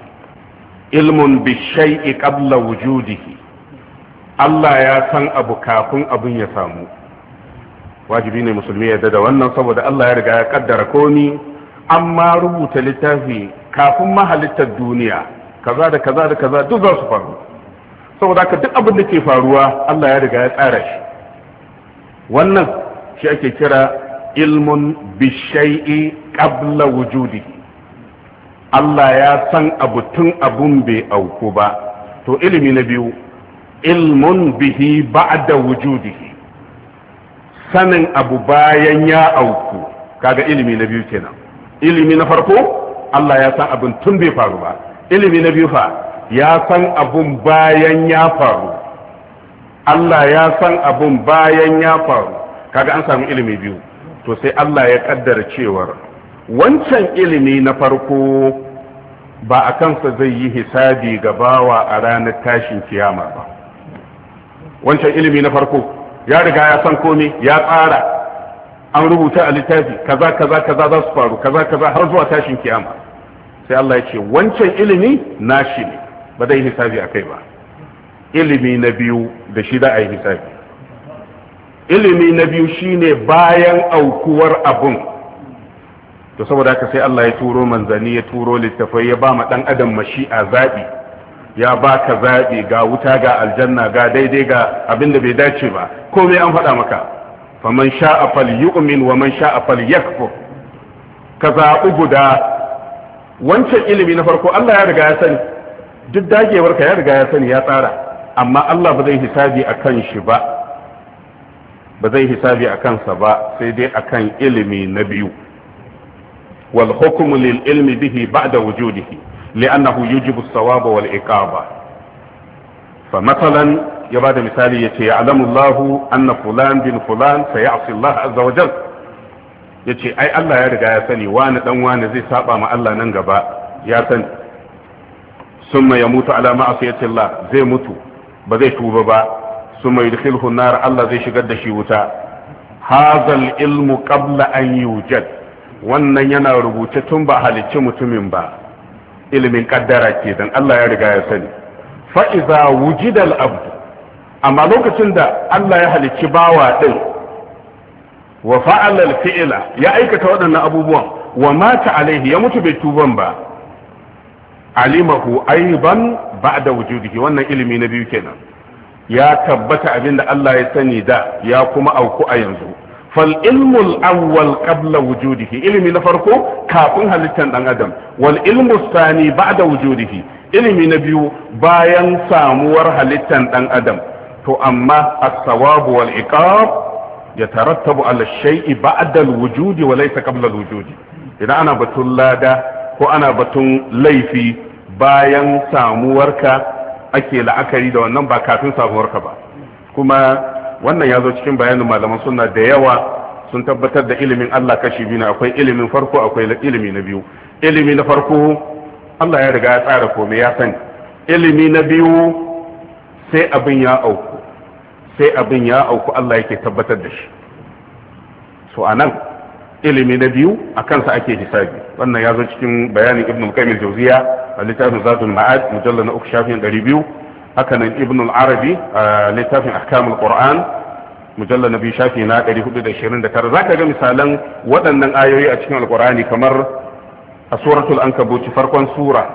ilmun bi shay'i qabla wujudihi Allah ya san abu kafin abun ya samu wajibi ne musulmi ya da wannan saboda Allah ya riga ya kaddara komi amma rubuta littafi kafin mahalittar duniya kaza da kaza da kaza duk za su faru saboda haka duk abin da ke faruwa Allah ya riga ya tsara shi wannan shi ake kira ilmun bishai'i qabla wujudihi Allah ya san abu tun abun bai auku ba to ilimi na biyu ilmun bihi ba'da wujudihi sanin abu bayan ya auku kaga ilimi na biyu kenan ilimi na farko Allah ya san abin tun bai faru ba ilimi na biyu fa ya san abun bayan ya faru Allah ya san abun bayan ya faru kaga an samu ilimi biyu to sai Allah ya kaddara cewar wancan ilimi na farko ba a kansa zai yi hisabi ga bawa a ranar tashin kiyama ba wancan ilimi na farko ya riga ya san komai ya tsara an rubuta a littafi kaza kaza kaza za su faru kaza kaza har zuwa tashin kiyama sai Allah ya ce wancan ilimi nashi ne ba zai hisabi a kai ba ilimi na biyu da shi da a yi hisabi ilimi na biyu shine bayan aukuwar abun to saboda haka sai Allah ya turo manzani ya turo littafai ya ba ma dan adam mashi'a zabi ya baka zabi ga wuta ga aljanna ga daidai ga abin da bai dace ba komai an faɗa maka faman sha'a falyu'min wa man sha'a falyakfur ka zaɓi guda wancan ilimi na farko Allah ya riga ya sani duk dagewar ka ya riga ya sani ya tsara amma Allah ba zai hisabi akan shi ba ba zai hisabi akan sa ba sai dai akan ilimi na biyu wal hukmu lil ilmi bihi ba'da wujudihi li'annahu yujibu as-sawaba wal iqaba fa mathalan ya bada misali yace ya'lamu Allah anna fulan bin fulan sayasi Allah azza wa jalla yace ai Allah ya riga ya sani wani dan wani zai saba ma Allah nan gaba ya sani summa yamutu ala ma'asiyati Allah zai mutu ba zai tuba ba summa yudkhilhu an-nar Allah zai shigar da shi wuta hadha al-ilmu qabla an yujad wannan yana rubuce tun ba halicci mutumin ba ilimin kaddara ke dan Allah ya riga ya sani fa iza wujida al-abd amma lokacin da Allah ya halicci bawa din wa fa'ala al-fi'la ya aikata waɗannan abubuwan wa mata alaihi ya mutu bai tuban ba alimahu aiban ba'da wujudihi wannan ilimi na biyu kenan ya tabbata abinda Allah ya sani da ya kuma auku a yanzu fal ilmul awwal qabla wujudihi ilimi na farko kafin halittar dan adam wal ilmu sani ba'da wujudihi ilimi na biyu bayan samuwar halittar dan adam to amma as-sawabu wal iqab yatarattabu ala shay'i ba'da al-wujudi wa laysa qabla al-wujudi idan ana batun lada ko ana batun laifi bayan samuwarka ake la'akari da wannan ba kafin samuwarka ba kuma wannan ya zo cikin bayanin malaman sunna da yawa sun tabbatar da ilimin Allah kashi biyu ne akwai ilimin farko akwai ilimi na biyu ilimi na farko Allah ya riga ya tsara komai ya sani ilimi na biyu sai abin ya auku sai abin ya auku Allah yake tabbatar da shi so anan ilimi na biyu a kansa ake hisabi. Wannan ya zo cikin bayanin ibn al-qayyim al-jawziya a littafin zadul ma'ad mujallal na uku shafin ɗari biyu. haka nan ibn al-arabi a littafin ahkam al-qur'an mujallal na biyu shafi na ɗari hudu da ishirin da tara. zaka ga misalan waɗannan ayoyi a cikin al-qur'ani kamar a suratul ankabut farkon sura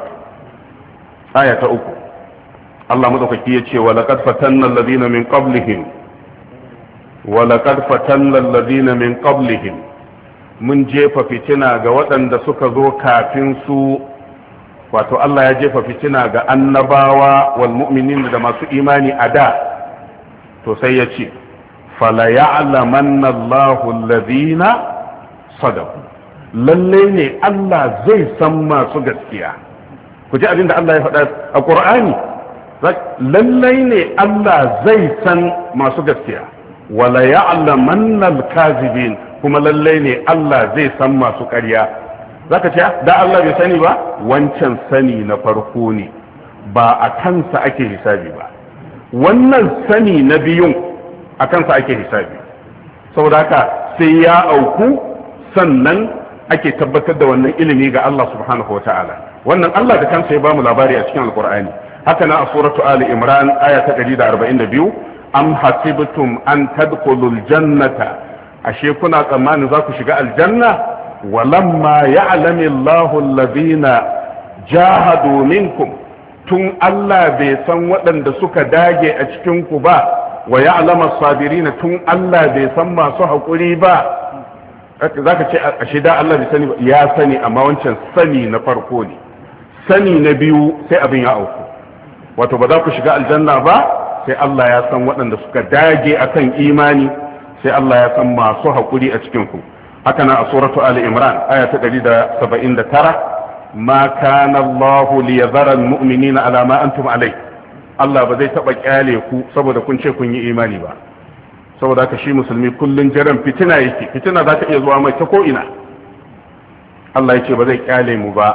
aya ta uku Allah madaukaki ya ce wa laqad fatanna alladhina min qablihim wa laqad fatanna alladhina min qablihim mun jefa fitina ga waɗanda suka zo kafin su, wato Allah ya jefa fitina ga annabawa wal mu'minin da masu imani a da, to sai ya ce fala ya'lamanna Allahu alladhina sadaqu, lalle ne Allah zai san masu gaskiya. ku ji abin da Allah ya faɗa a Qur'ani, lalle ne Allah zai san masu gaskiya. wala ya'lamanna al-kazibin, kuma lalle ne Allah zai san masu ƙarya. zaka ce da Allah bai sani ba, wancan sani na farko ne, ba a kansa ake hisabi ba. wannan sani na biyun a kansa ake hisabi, saboda haka sai ya auku sannan ake tabbatar da wannan ilimi ga Allah subhanahu wa ta'ala. wannan Allah da kansa ya bamu labari a cikin alkur'ani. haka na a suratu ali imran aya ta ɗari da arba'in da biyu, am hasibtum an tadkhulul jannata, ashe kuna tsammanin za ku shiga aljanna walamma ya'lamu Allahu alladhina jahadu minkum, tun Allah bai san waɗanda suka dage a cikin ku ba, wa ya'lamu as-sabirin, tun Allah bai san masu haƙuri ba. zaka ce ashe da Allah bai sani ba, ya sani, amma wancan sani na farko ne. sani na biyu sai abin ya auku, wato ba za ku shiga aljanna ba sai Allah ya san waɗanda suka dage akan imani, sai Allah ya san masu haƙuri a cikin ku. haka na a suratu ali imran aya ta ɗari da saba'in da tara, ma kana Allahu liyadhara almu'minina ala ma antum alai, Allah ba zai taba kyale ku saboda kun ce kun yi imani ba. saboda haka shi musulmi kullun jiran fitina yake, fitina za ta iya zuwa mai ta ko ina. Allah ya ce ba zai kyale mu ba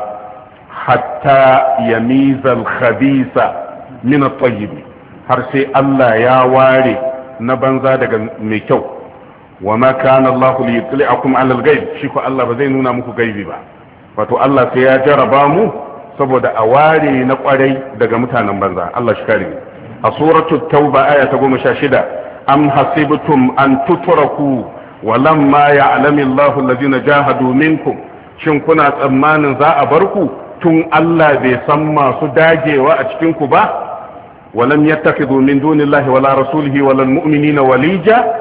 hatta yamiza al-khabisa min at-tayyib, har sai Allah ya ware na banza daga mai kyau. wa ma kana Allah li yutli'akum 'ala al-ghaib, shi ko Allah ba zai nuna muku gaibi ba, wato Allah sai ya jaraba mu saboda a ware na kwarai daga mutanen banza. Allah shi kare. a suratul tauba aya ta goma sha shida, am hasibtum an tutraku wa lamma ya'lamu Allahu alladhina jahadu minkum, shin kuna tsammanin za a bar ku tun Allah bai san masu dagewa a cikin ku ba. walam yattakhidhu min dunillahi wala rasulihi wala almu'minina walija.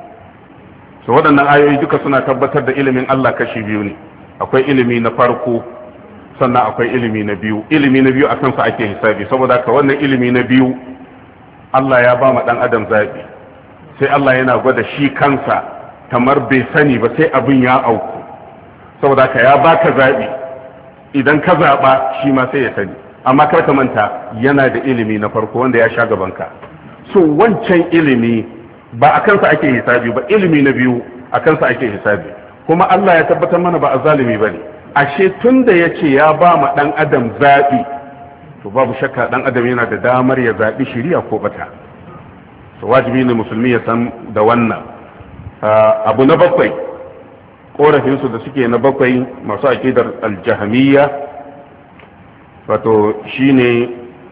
so waɗannan ayoyi duka suna tabbatar da ilimin Allah kashi biyu ne, akwai ilimi na farko sannan akwai ilimi na biyu. ilimi na biyu a kansa ake hisabi, saboda haka wannan ilimi na biyu Allah ya ba ma ɗan adam zaɓi, sai Allah yana gwada shi kansa kamar bai sani ba sai abin ya auku, saboda haka ya baka zaɓi, idan ka zaɓa shi ma sai ya sani. amma kar ka manta yana da ilimi na farko wanda ya sha gabanka. so wancan ilimi ba a kansa ake hisabi ba, ilimi na biyu a kansa ake hisabi. kuma Allah ya tabbatar mana ba a zalimi ba ne. ashe tun da ya ce ya ba ma ɗan adam zaɓi, to babu shakka ɗan adam yana da damar ya zaɓi shiriya ko bata. so wajibi ne musulmi ya san da wannan. abu na bakwai, korafinsu da suke na bakwai masu aƙidar aljahamiyya, wato shine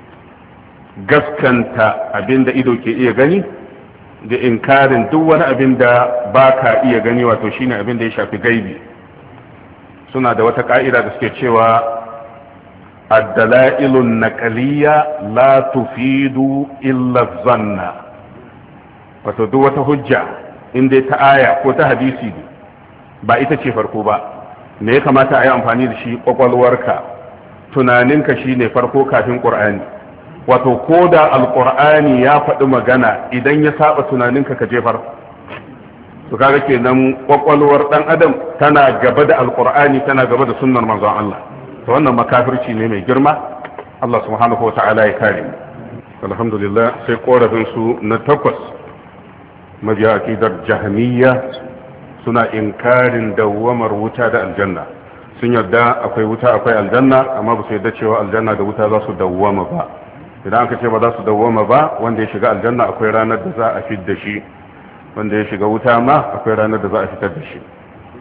gaskanta abin da ido ke iya gani da inkarin duk wani abin da ba ka iya gani, wato shine abin da ya shafi gaibi. suna da wata ka'ida da suke cewa ad-dalailun naqliyya la tufidu illa zanna, wato duk wata hujja inda ta aya ko ta hadisi ba ita ce farko ba, me ya kamata a yi amfani da shi? kwakwalwarka, tunaninka shine farko kafin qur'ani. wato ko da alqur'ani ya faɗi magana, idan ya saba tunaninka ka jefar. to kaga kenan kwakwalwar dan adam tana gaba da alqur'ani, tana gaba da sunnar manzon Allah. to wannan makafirci ne mai girma. Allah subhanahu wa ta'ala ya kare mu. alhamdulillah, sai korafin su na takwas, mabiya aqidar jahmiyya suna inkarin dawwamar wuta da aljanna. sun yarda akwai wuta akwai aljanna, amma ba su yarda cewa aljanna da wuta za su dawwama ba. idan aka ce ba za su dawwama ba, wanda ya shiga aljanna akwai ranar da za a fitar da shi, wanda ya shiga wuta ma akwai ranar da za a fitar da shi.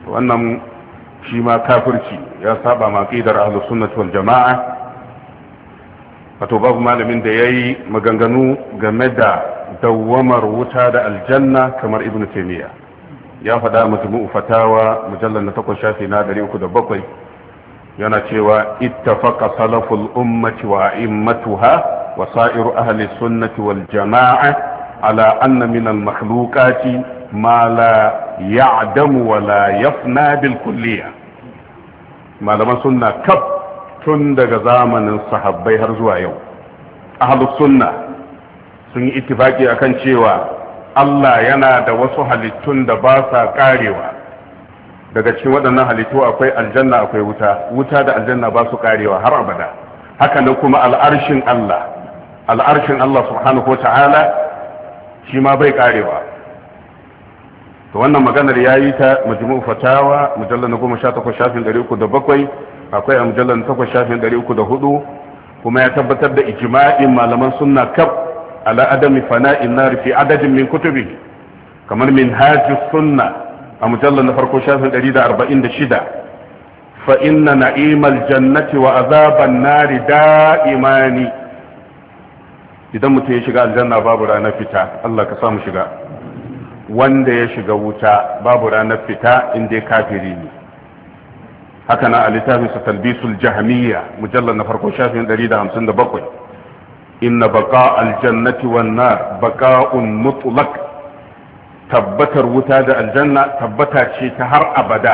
wannan shi ma kafirci ya saba ma aqidar ahlus sunnah wal jamaa. wato babu malamin da yayi maganganu game da dawwamar wuta da aljanna kamar ibnu taymiya. ya faɗa majmu'u fatawa mujallal na takwas shafi na ɗari uku da bakwai yana cewa ittafaqa salaful ummati wa a'immatuha wa sa'iru ahli sunnati wal jama'a ala anna min al makhluqati ma la ya'damu wa la yafna bil kulliyah. malaman sunna kaf tun daga zamanin sahabbai har zuwa yau ahlus sunna sun yi ittifaki akan cewa Allah yana da wasu halittun da ba sa karewa. daga cikin waɗannan halittu akwai aljanna akwai wuta wuta da aljanna ba su karewa har abada. haka nan kuma al'arshin Allah al'arshin Allah subhanahu wa ta'ala shi ma bai karewa. to wannan maganar yayi ta majmu'u fatawa mujallal na goma sha takwas shafin ɗari uku da bakwai, akwai a mujallal na takwas shafin ɗari uku da hudu, kuma ya tabbatar da ijma'in malaman sunna kaf ala adami fana'in nar fi adadin min kutubi kamar minhajus sunna a mujallal na farko shafin ɗari da arba'in da shida. fa inna na'imal jannati wa azaban nari da'imani. idan mutum ya shiga aljanna babu ranar fita, Allah ka samu shiga. wanda ya shiga wuta babu ranar fita inda kafiri ne. haka na a littafin sa talbisul jahmiyya mujallal na farko shafin ɗari da hamsin da bakwai. inna baqa aljannati wan nar baqa'un mutlaq. tabbatar wuta da aljanna tabbata ce ta har abada.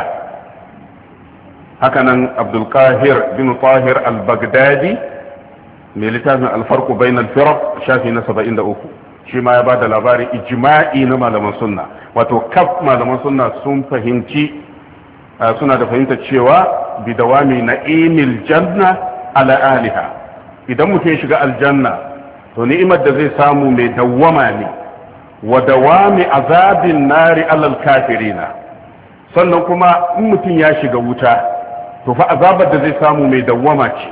haka nan abdul qahir bin tahir al-baghdadi mai littafin al-farq bain al-firaq shafi na saba'in da uku shi ma ya ba da labarin ijma'i na malaman sunna. wato kaf malaman sunna sun fahimci suna da fahimtar cewa bidawami na'imil janna ala aliha. idan mutum ya shiga aljanna to ni'imar da zai samu mai dawwama ne wa dawami azabin nari alal kafirina. sannan kuma in mutum ya shiga wuta to fa azabar da zai samu mai dawwama ce.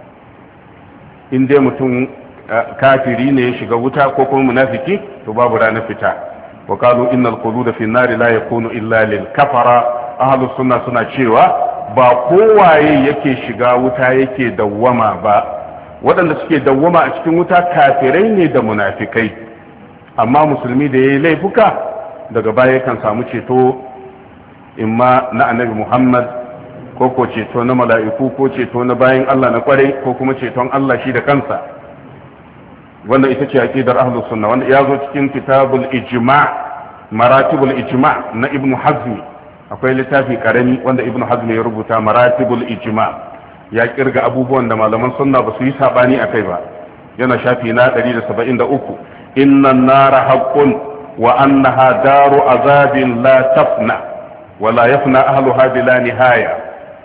in dai mutum kafiri ne ya shiga wuta ko kuma munafiki to babu ranar fita. wa qalu innal khulud fi an-nar la yakunu illa lil kafara. ahlus sunna suna cewa ba kowaye yake shiga wuta yake dawwama ba. waɗanda suke dawwama a cikin wuta kafirai ne da munafikai. amma musulmi da yayi laifuka daga baya kan samu ceto imma na annabi Muhammad ko ko ceto na mala'iku ko ceto na bayin Allah na kwarai ko kuma ceton Allah shi da kansa. wannan ita ce aqidar ahlus sunna wanda ya zo cikin kitabul ijma' maratibul ijma' na ibnu hazm. akwai littafi karami wanda ibnu hazm ya rubuta maratibul ijma' ya kirga abubuwan da malaman sunna ba su yi sabani akai ba. yana shafi na ɗari da saba'in da uku. inna nara haqqun wa annaha daru azabin la tafna wa la yafna ahluha bila nihaya.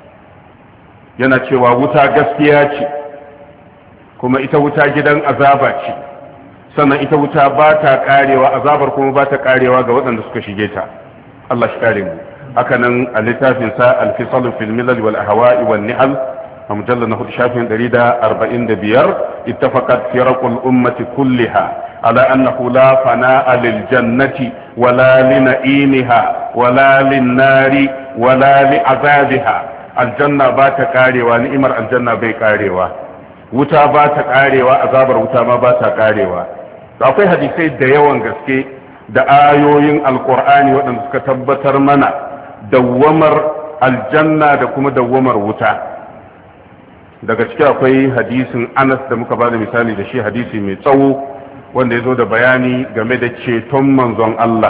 yana cewa wuta gaskiya ce kuma ita wuta gidan azaba ce, sannan ita wuta ba ta karewa, azabar kuma ba ta karewa ga waɗanda suka shige ta. Allah shi kare mu. haka nan a littafin sa al-fisal fil milal wal ahwa'i wan ni'al a mujallal na hudu shafin ɗari da arba'in da biyar ittafaqat firaqul ummati kulliha ala annahu la fana'a lil jannati wala li na'imiha wala lin nari wala li azabiha. aljanna ba ta karewa, ni'imar aljanna bai karewa. wuta ba ta karewa, azabar wuta ma ba ta karewa. akwai hadisai da yawan gaske da ayoyin alkur'ani waɗanda suka tabbatar mana dawwamar aljanna da kuma dawwamar wuta. daga ciki akwai hadisin Anas da muka bada misali da shi, hadisi mai tsawo wanda ya zo da bayani game da ceton manzon Allah.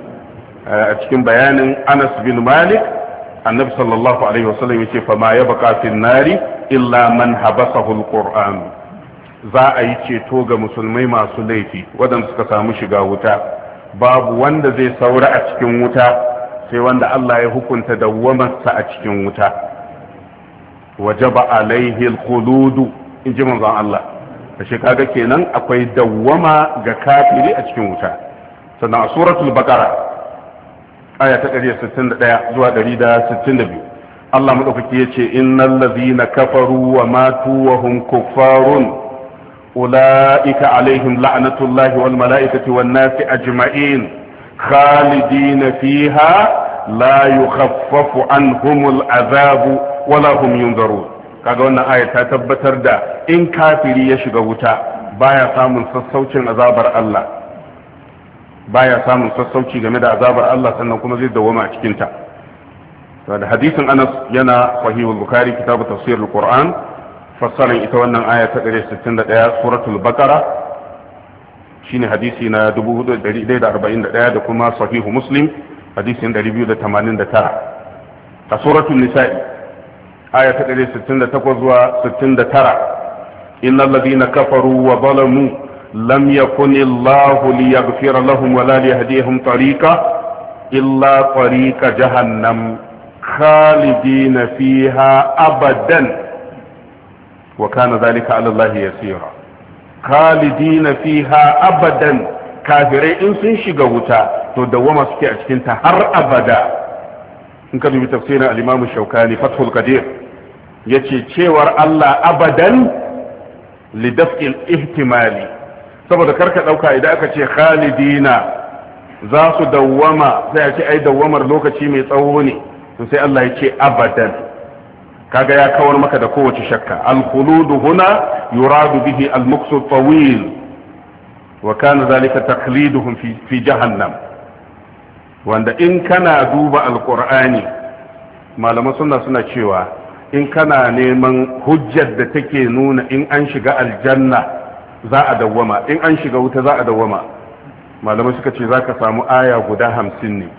a cikin bayanin Anas bin Malik annabi sallallahu alaihi wasallam yace fa ma yabqa fin nari illa man habasahu alquran. za a yi ceto ga musulmai masu laifi wadanda suka samu shiga wuta, babu wanda zai saura a cikin wuta sai wanda Allah ya hukunta dawwamarsa a cikin wuta. wajaba alaihi alkhulud in ji manzon Allah. ashe kaga kenan akwai dawwama ga kafiri a cikin wuta. sannan a suratul baqara aya ta ɗari da sittin da ɗaya zuwa ɗari da sittin da biyu Allah madaukaki yace innal ladhina kafaru wa matu wa hum kuffarun ulaika alaihim la'natullahi wal malaikati wan nasi ajma'in khalidina fiha la yukhaffafu anhumul azabu wala hum yunzarun. kaga wannan aya ta tabbatar da in kafiri ya shiga wuta baya samun sassaucin azabar Allah, baya samun sassauci game da azabar Allah, sannan kuma zai dawoma a cikin ta. da hadisin Anas yana sahihul Bukhari kitabu tafsirul Qur'an, fassaran ita wannan aya ta ɗari sittin da ɗaya suratul Baqara shine hadisi na dubu hudu da ɗari ɗaya da arba'in da ɗaya da kuma sahihu Muslim hadisin ɗari biyu da tamanin da tara. a suratul Nisa'i aya ta ɗari sittin da takwas zuwa sittin da tara, innal ladina kafaru wa zalamu lam yakun illahu liyaghfira lahum wa la liyahdihim tariqa illa tariqa jahannam khalidina fiha abadan wa kana dhalika ala allahi yasira. khalidina fiha abadan, kafirai in sun shiga wuta to dawwama suke a cikin ta har abada. in ka dubi tafsirin al-Imam Shawkani Fathul Qadir yace cewar Allah abadan lidaf'il ihtimali, saboda karka dauka idan aka ce khalidina za su dawwama sai a ce ai dawwamar lokaci mai tsawo ne, to sai Allah ya ce abadan, kaga ya kawar maka da kowace shakka. al-khuludu huna yuradu bihi al-muksu tawil wa kana zalika taqliduhum fi fi jahannam. wanda in kana duba alqur'ani malaman sunna suna cewa in kana neman hujjar da take nuna in an shiga aljanna za a dawwama, in an shiga wuta za a dawwama, malamai suka ce za ka samu aya guda hamsin ne,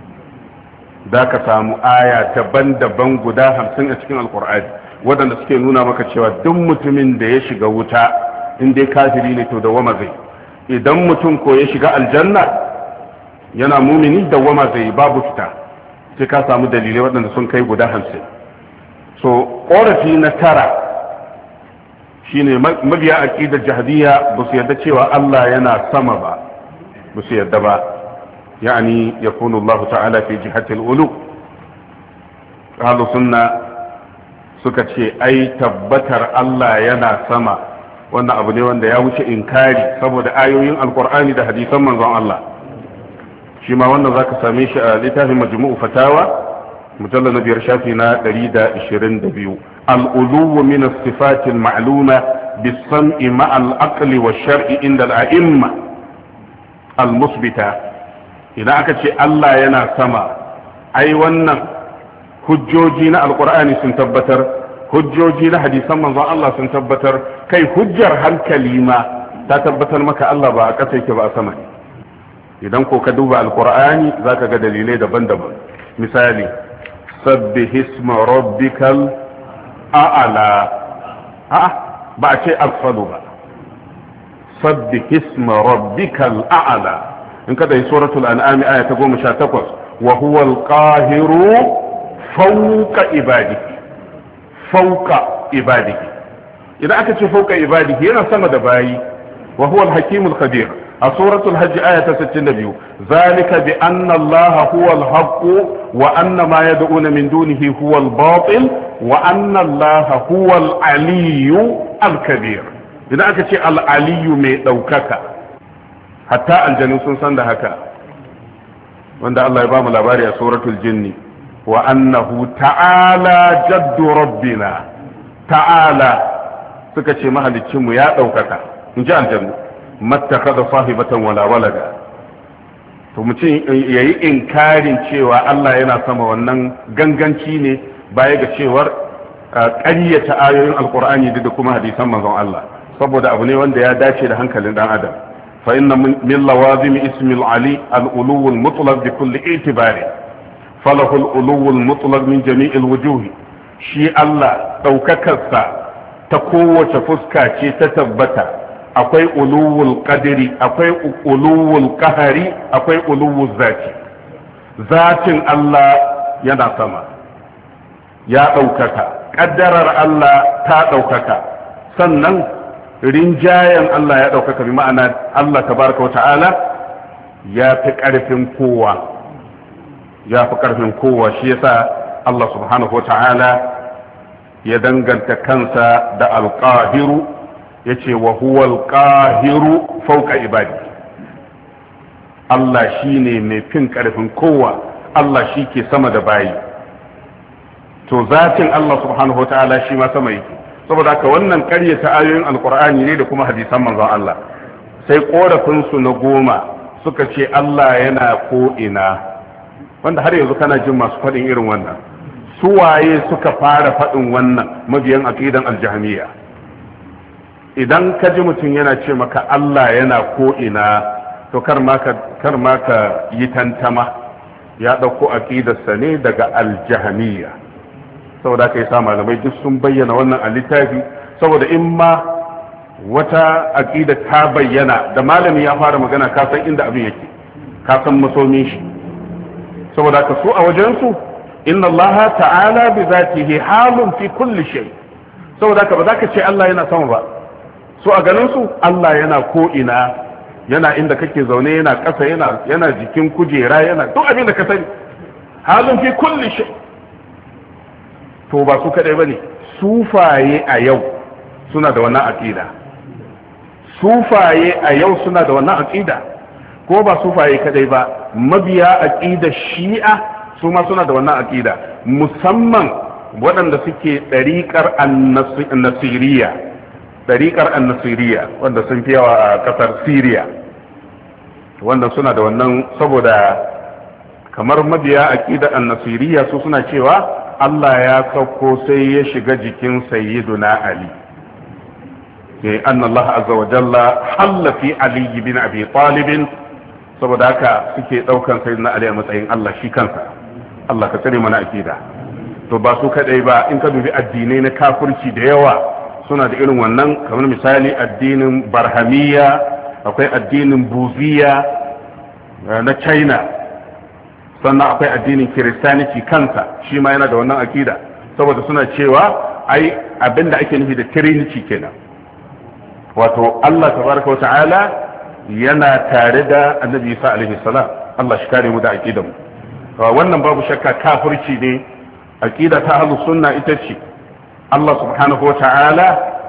za ka samu aya daban-daban guda hamsin a cikin alkur'ani waɗanda suke nuna maka cewa duk mutumin da ya shiga wuta in dai kafiri ne to dawwama zai, idan mutum ko ya shiga aljanna yana mumini dawwama zai babu fita, sai ka samu dalilai waɗanda sun kai guda hamsin. so ƙorafi na tara shine mabiya aqidar jahdiyya ba su yarda cewa Allah yana sama ba, ba su yarda ba, yani yakunu Allah ta'ala fi jihati al-ulu. ahlus sunna suka ce ai tabbatar Allah yana sama wannan abu ne wanda ya wuce inkari saboda ayoyin alqur'ani da hadisan manzon Allah. shi ma wannan zaka same shi a littafin majmu'u fatawa mujallal na biyar shafi na ɗari da ishirin da biyu. al-ulu min as-sifat al-ma'luma bis-sam'i ma'a al-aqli wash-shar'i inda al-a'imma al-musbita. idan aka ce Allah yana sama ai wannan hujjoji na alqur'ani sun tabbatar, hujjoji na hadisan manzon Allah sun tabbatar, kai hujjar hankali ma ta tabbatar maka Allah ba a ƙasa yake ba a sama. idan ko ka duba alqur'ani zaka ga dalilai daban-daban. misali sabbih isma rabbikal a'la, a'a ba a ce afsalu ba, sabbih isma rabbikal a'la. in ka dai suratul an'am aya ta goma sha takwas, wa huwa al-qahiru fawqa ibadihi, fawqa ibadihi. idan aka ce fawqa ibadihi yana sama da bayi, wa huwa al-hakimul khabir. a suratul hajj aya ta sittin da biyu, zalika bi anna allaha huwa al-haqq wa anna ma yad'una min dunihi huwa al-batil wa anna allaha huwa al-aliyyu al-kabir. idan aka ce al-aliyyu mai daukaka, hatta aljanu sun san da haka, wanda Allah ya ba mu labari a suratul jinni, wa annahu ta'ala jaddu rabbina, ta'ala suka ce mahaliccinmu ya daukaka, in ji aljanu, mattakhadha sahibatan wala walada. to mutum yayi inkarin cewa Allah yana sama, wannan ganganci ne baya ga cewar ƙaryata ayoyin alqur'ani da kuma hadisan manzon Allah, saboda abu ne wanda ya dace da hankalin dan adam. fa inna min lawazim ismi al-ali al-ulu al-mutlaq bi kulli i'tibari falahu al-ulu al-mutlaq min jami' al-wujuh. shi Allah daukakarsa ta kowace fuska ce ta tabbata, akwai uluwul qadri, akwai uluwul qahari, akwai uluwul zati. zatin Allah yana sama, ya ɗaukaka, ƙaddarar Allah ta ɗaukaka, sannan rinjayen Allah ya ɗaukaka, bi ma'ana Allah tabaraka wa ta'ala ya fi ƙarfin kowa, ya fi ƙarfin kowa. shi yasa Allah subhanahu wa ta'ala ya danganta kansa da alƙahiru, ya ce wa huwal qahiru fawqa ibadi. Allah shine mai fin karfin kowa, Allah shi ke sama da bayi to zatin Allah subhanahu wataala shi ma sama yake saboda haka wannan ƙaryata ayoyin alqur'ani ne da kuma hadisan manzon Allah sai korafin su na goma suka ce Allah yana ko ina wanda har yanzu kana jin masu faɗin irin wannan su waye suka fara faɗin wannan mabiyan aqidan aljahmiyya idan ka ji mutum yana ce maka Allah yana ko ina to kar ma ka kar ma ka yi tantama ya dauko aqidarsa ne daga aljahmiyya saboda kai sa malamai duk sun bayyana wannan a littafi saboda in ma wata aqida ta bayyana da malami ya fara magana ka san inda abin yake ka san masomin shi saboda ka su a wajen su inna Allah ta'ala bi zatihi halun fi kulli shay saboda ka ba za ka ce Allah yana sama ba su a ganin su Allah yana ko ina yana inda kake zaune yana ƙasa yana yana jikin kujera yana duk abin da ka sani halun fi kulli shay to ba su kadai bane sufaye a yau suna da wannan aqida sufaye a yau suna da wannan aqida ko ba sufaye kadai ba mabiya aqida shi'a su ma suna da wannan aqida musamman waɗanda suke ɗariƙar annasiriya ɗariƙar annasiriya wanda sun fi yawa a ƙasar Syria wanda suna da wannan saboda kamar mabiya aqida annasiriya su suna cewa Allah ya sauko sai ya shiga jikin sayyiduna Ali sai anna Allah azza wa jalla halla fi Ali bin Abi Talib saboda haka suke daukan sayyiduna Ali a matsayin Allah shi kansa Allah ka tsare mana akida to ba su kadai ba in ka dubi addinai na kafirci da yawa suna da irin wannan kamar misali addinin Barhamiyya akwai addinin Buziya na China sannan akwai addinin kiristaniki kansa shi ma yana da wannan akida saboda suna cewa ai abinda ake nufi da trinity kenan wato Allah tabaraka wata'ala yana tare da annabi Isa alaihi salam Allah shi kare mu da akidan mu wannan babu shakka kafirci ne akida ta ahlus sunna ita ce Allah subhanahu wata'ala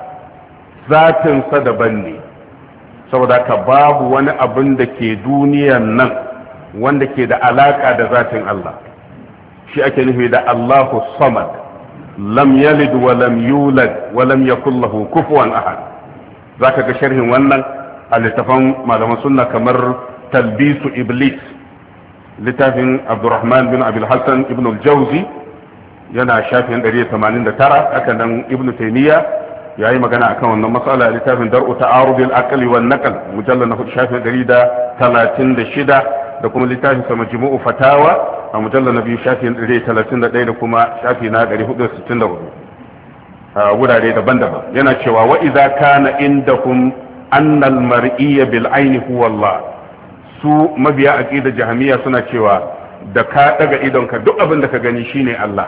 zatin sa daban ne saboda ka babu wani abin da ke duniyan nan wanda ke da alaka da zatin Allah shi ake nufi da Allahu samad lam yalid wa lam yulad wa lam yakul lahu kufuwan ahad zaka ga sharhin wannan a littafin malaman sunna kamar talbisu iblis littafin Abdurrahman bin Abil Hassan ibn al-Jawzi yana shafin ɗari tamanin da tara haka nan Ibn Taymiyyah yayi magana akan wannan matsala littafin dar'u ta'arud al-aqli wan naql mujallad na shafin ɗari talatin da shida da kuma littafin sa majmu'u fatawa a mujallal na biyu shafi na ɗari talatin da ɗaya da kuma shafi na ɗari hudu da sittin da hudu a wurare daban-daban yana cewa wa idza kana indakum anna al-mar'iyya bil ayni huwa Allah su mabiya aqida jahmiya suna cewa da ka daga idonka duk abin da ka gani shine Allah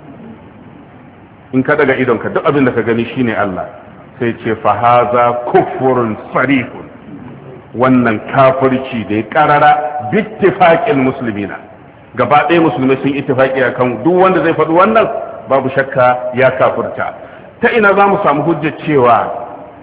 in ka daga idonka duk abin da ka gani shine Allah sai ce fa haza kufrun sarihun wannan kafirci da ya karara bittifaqil muslimina gaba ɗaya musulmai sun ittifaqi akan duk wanda zai faɗi wannan babu shakka ya kafirta ta ina za mu samu hujjar cewa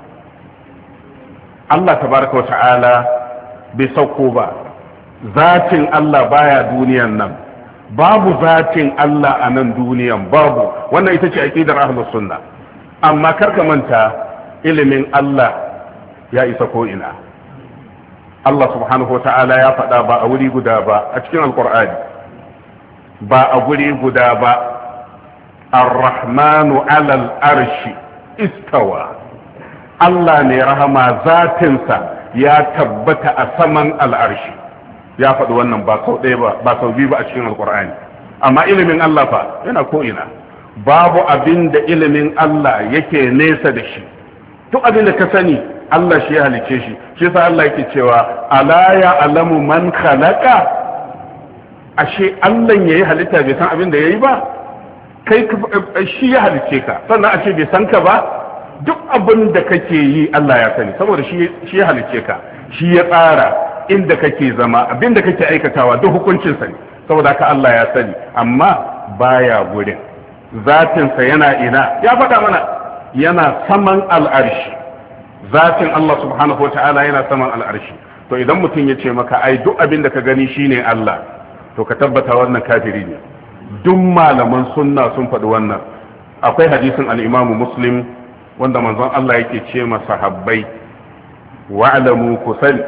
Allah tabaraka wa ta'ala bai sauko ba zatin Allah baya duniyan nan babu zatin Allah a nan duniyan babu wannan ita ce aqidar ahlus sunna amma karka manta ilimin Allah ya isa ko ina Allah subhanahu wa ta'ala ya faɗa ba a wuri guda ba a cikin alkur'ani ba a guri guda ba ar-rahmanu alal arshi istawa Allah ne rahama zatinsa ya tabbata a saman al'arshi ya faɗi wannan ba sau ɗaya ba ba sau biyu ba a cikin alkur'ani amma ilimin Allah fa yana ko ina babu abin da ilimin Allah yake nesa da shi duk abin da ka sani Allah shi ya halice shi shi yasa Allah yake cewa ala ya alamu man khalaqa ashe Allah yayi halitta bai san abin da yayi ba kai shi ya halice ka sannan ashe bai san ka ba duk abin da kake yi Allah ya sani saboda shi shi ya halice ka shi ya tsara inda kake zama abin da kake aikatawa duk hukuncin sa ne saboda haka Allah ya sani amma baya gurin zatin sa yana ina ya faɗa mana yana saman al'arshi zatin Allah subhanahu wata'ala yana saman al'arshi to idan mutum ya ce maka ai duk abin da ka gani shine Allah to ka tabbata wannan kafiri ne. duk malaman sunna sun faɗi wannan. akwai hadisin al-Imam Muslim wanda manzon Allah yake ce ma sahabbai wa'lamu kusani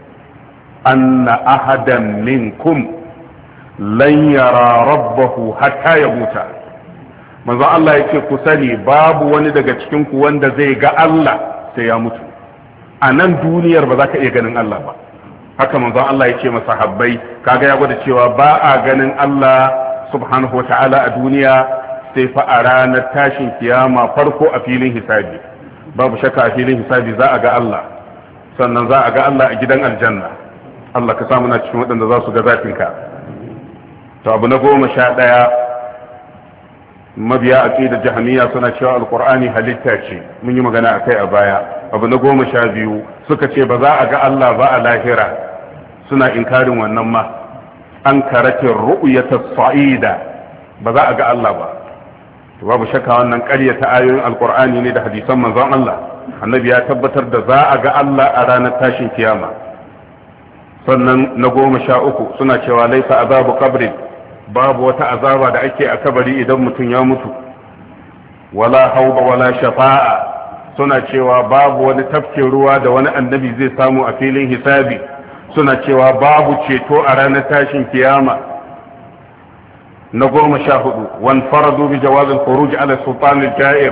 anna ahadan minkum lan yara rabbahu hatta yamuta. manzon Allah yake ku sani babu wani daga cikin ku wanda zai ga Allah sai ya mutu. a nan duniyar ba za ka iya ganin Allah ba. haka manzon Allah yake ma sahabbai, kaga ya gwada cewa ba a ganin Allah subhanahu wata'ala a duniya sai fa a ranar tashin kiyama farko a filin hisabi. babu shakka a filin hisabi za a ga Allah, sannan za a ga Allah a gidan aljanna. Allah ka samu na cikin waɗanda za su ga zafinka. to abu na goma sha ɗaya, mabiya aqidar jahmiya suna cewa alqur'ani halitta ce, mun yi magana akai a baya. abu na goma sha biyu suka ce ba za a ga Allah ba a lahira, suna inkarin wannan ma. an karatin ru'yata sa'ida, ba za a ga Allah ba. to babu shakka wannan ƙaryata ayoyin alqur'ani ne da hadisan manzon Allah. annabi ya tabbatar da za a ga Allah a ranar tashin kiyama. sannan na goma sha uku suna cewa laisa azabu qabrin, babu wata azaba da ake a kabari idan mutum ya mutu. wala hauba wala shafa'a, suna cewa babu wani tafkin ruwa da wani annabi zai samu a filin hisabi. suna cewa babu ceto a ranar tashin kiyama. na goma sha hudu wan faradu bi jawazil khuruj ala sultan al-ja'ir,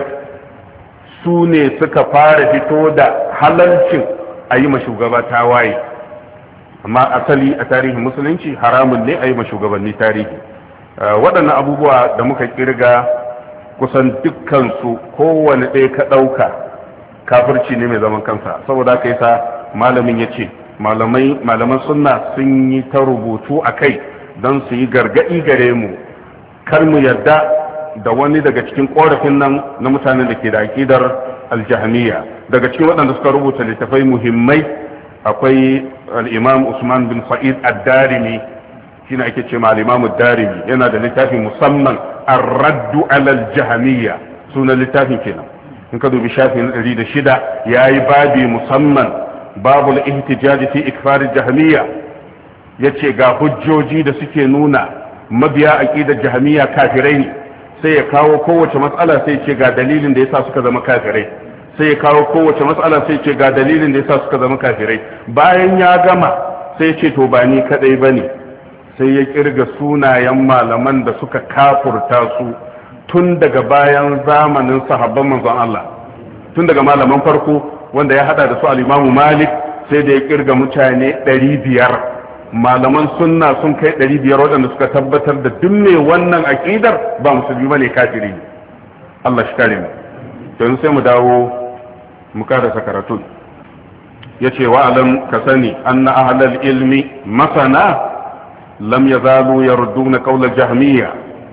su ne suka fara fito da halalcin a yi ma shugaba tawaye. amma asali a tarihin musulunci haramun ne a yi ma shugabanni tarihi. waɗannan abubuwa da muka kirga kusan dukkansu kowane ɗaya ka ɗauka kafirci ne mai zaman kansa. saboda haka yasa malamin ya ce malaman sunna sun yi ta rubutu a kai don su yi gargaɗi gare mu kar mu yarda da wani daga cikin ƙorafin nan na mutanen da ke da aƙidar aljahmiya. daga cikin waɗanda suka rubuta littafai muhimmai akwai al-imam Usman bin Sa'id ad-Darimi, shine ake ce ma al-imam ad-Darimi, yana da littafin musamman ar-raddu ala al-jahmiyya, sunan littafin kenan. in ka dubi shafin ɗari da shida yayi babi musamman babul ihtijaj fi ikfar al-jahmiyya, yace ga hujjoji da suke nuna mabiya aqidar jahmiyya kafirai ne. sai ya kawo kowace matsala sai ce ga dalilin da yasa suka zama kafirai. sai ya kawo kowace matsala sai ce ga dalilin da yasa suka zama kafirai. bayan ya gama sai ce to ba ni kadai bane, sai ya kirga sunayen malaman da suka kafurta su tun daga bayan zamanin sahabban manzon Allah, tun daga malaman farko wanda ya hada da su al-Imam Malik, sai da ya kirga mutane ɗari biyar. malaman sunna sun kai ɗari biyar waɗanda suka tabbatar da duk mai wannan aqidar ba musulmi bane, kafiri ne. Allah shi kare mu. to sai mu dawo mu karasa karatun. yace wa alam ka sani anna ahlal ilmi masana lam yazalu yarduna qawl al-jahmiyya,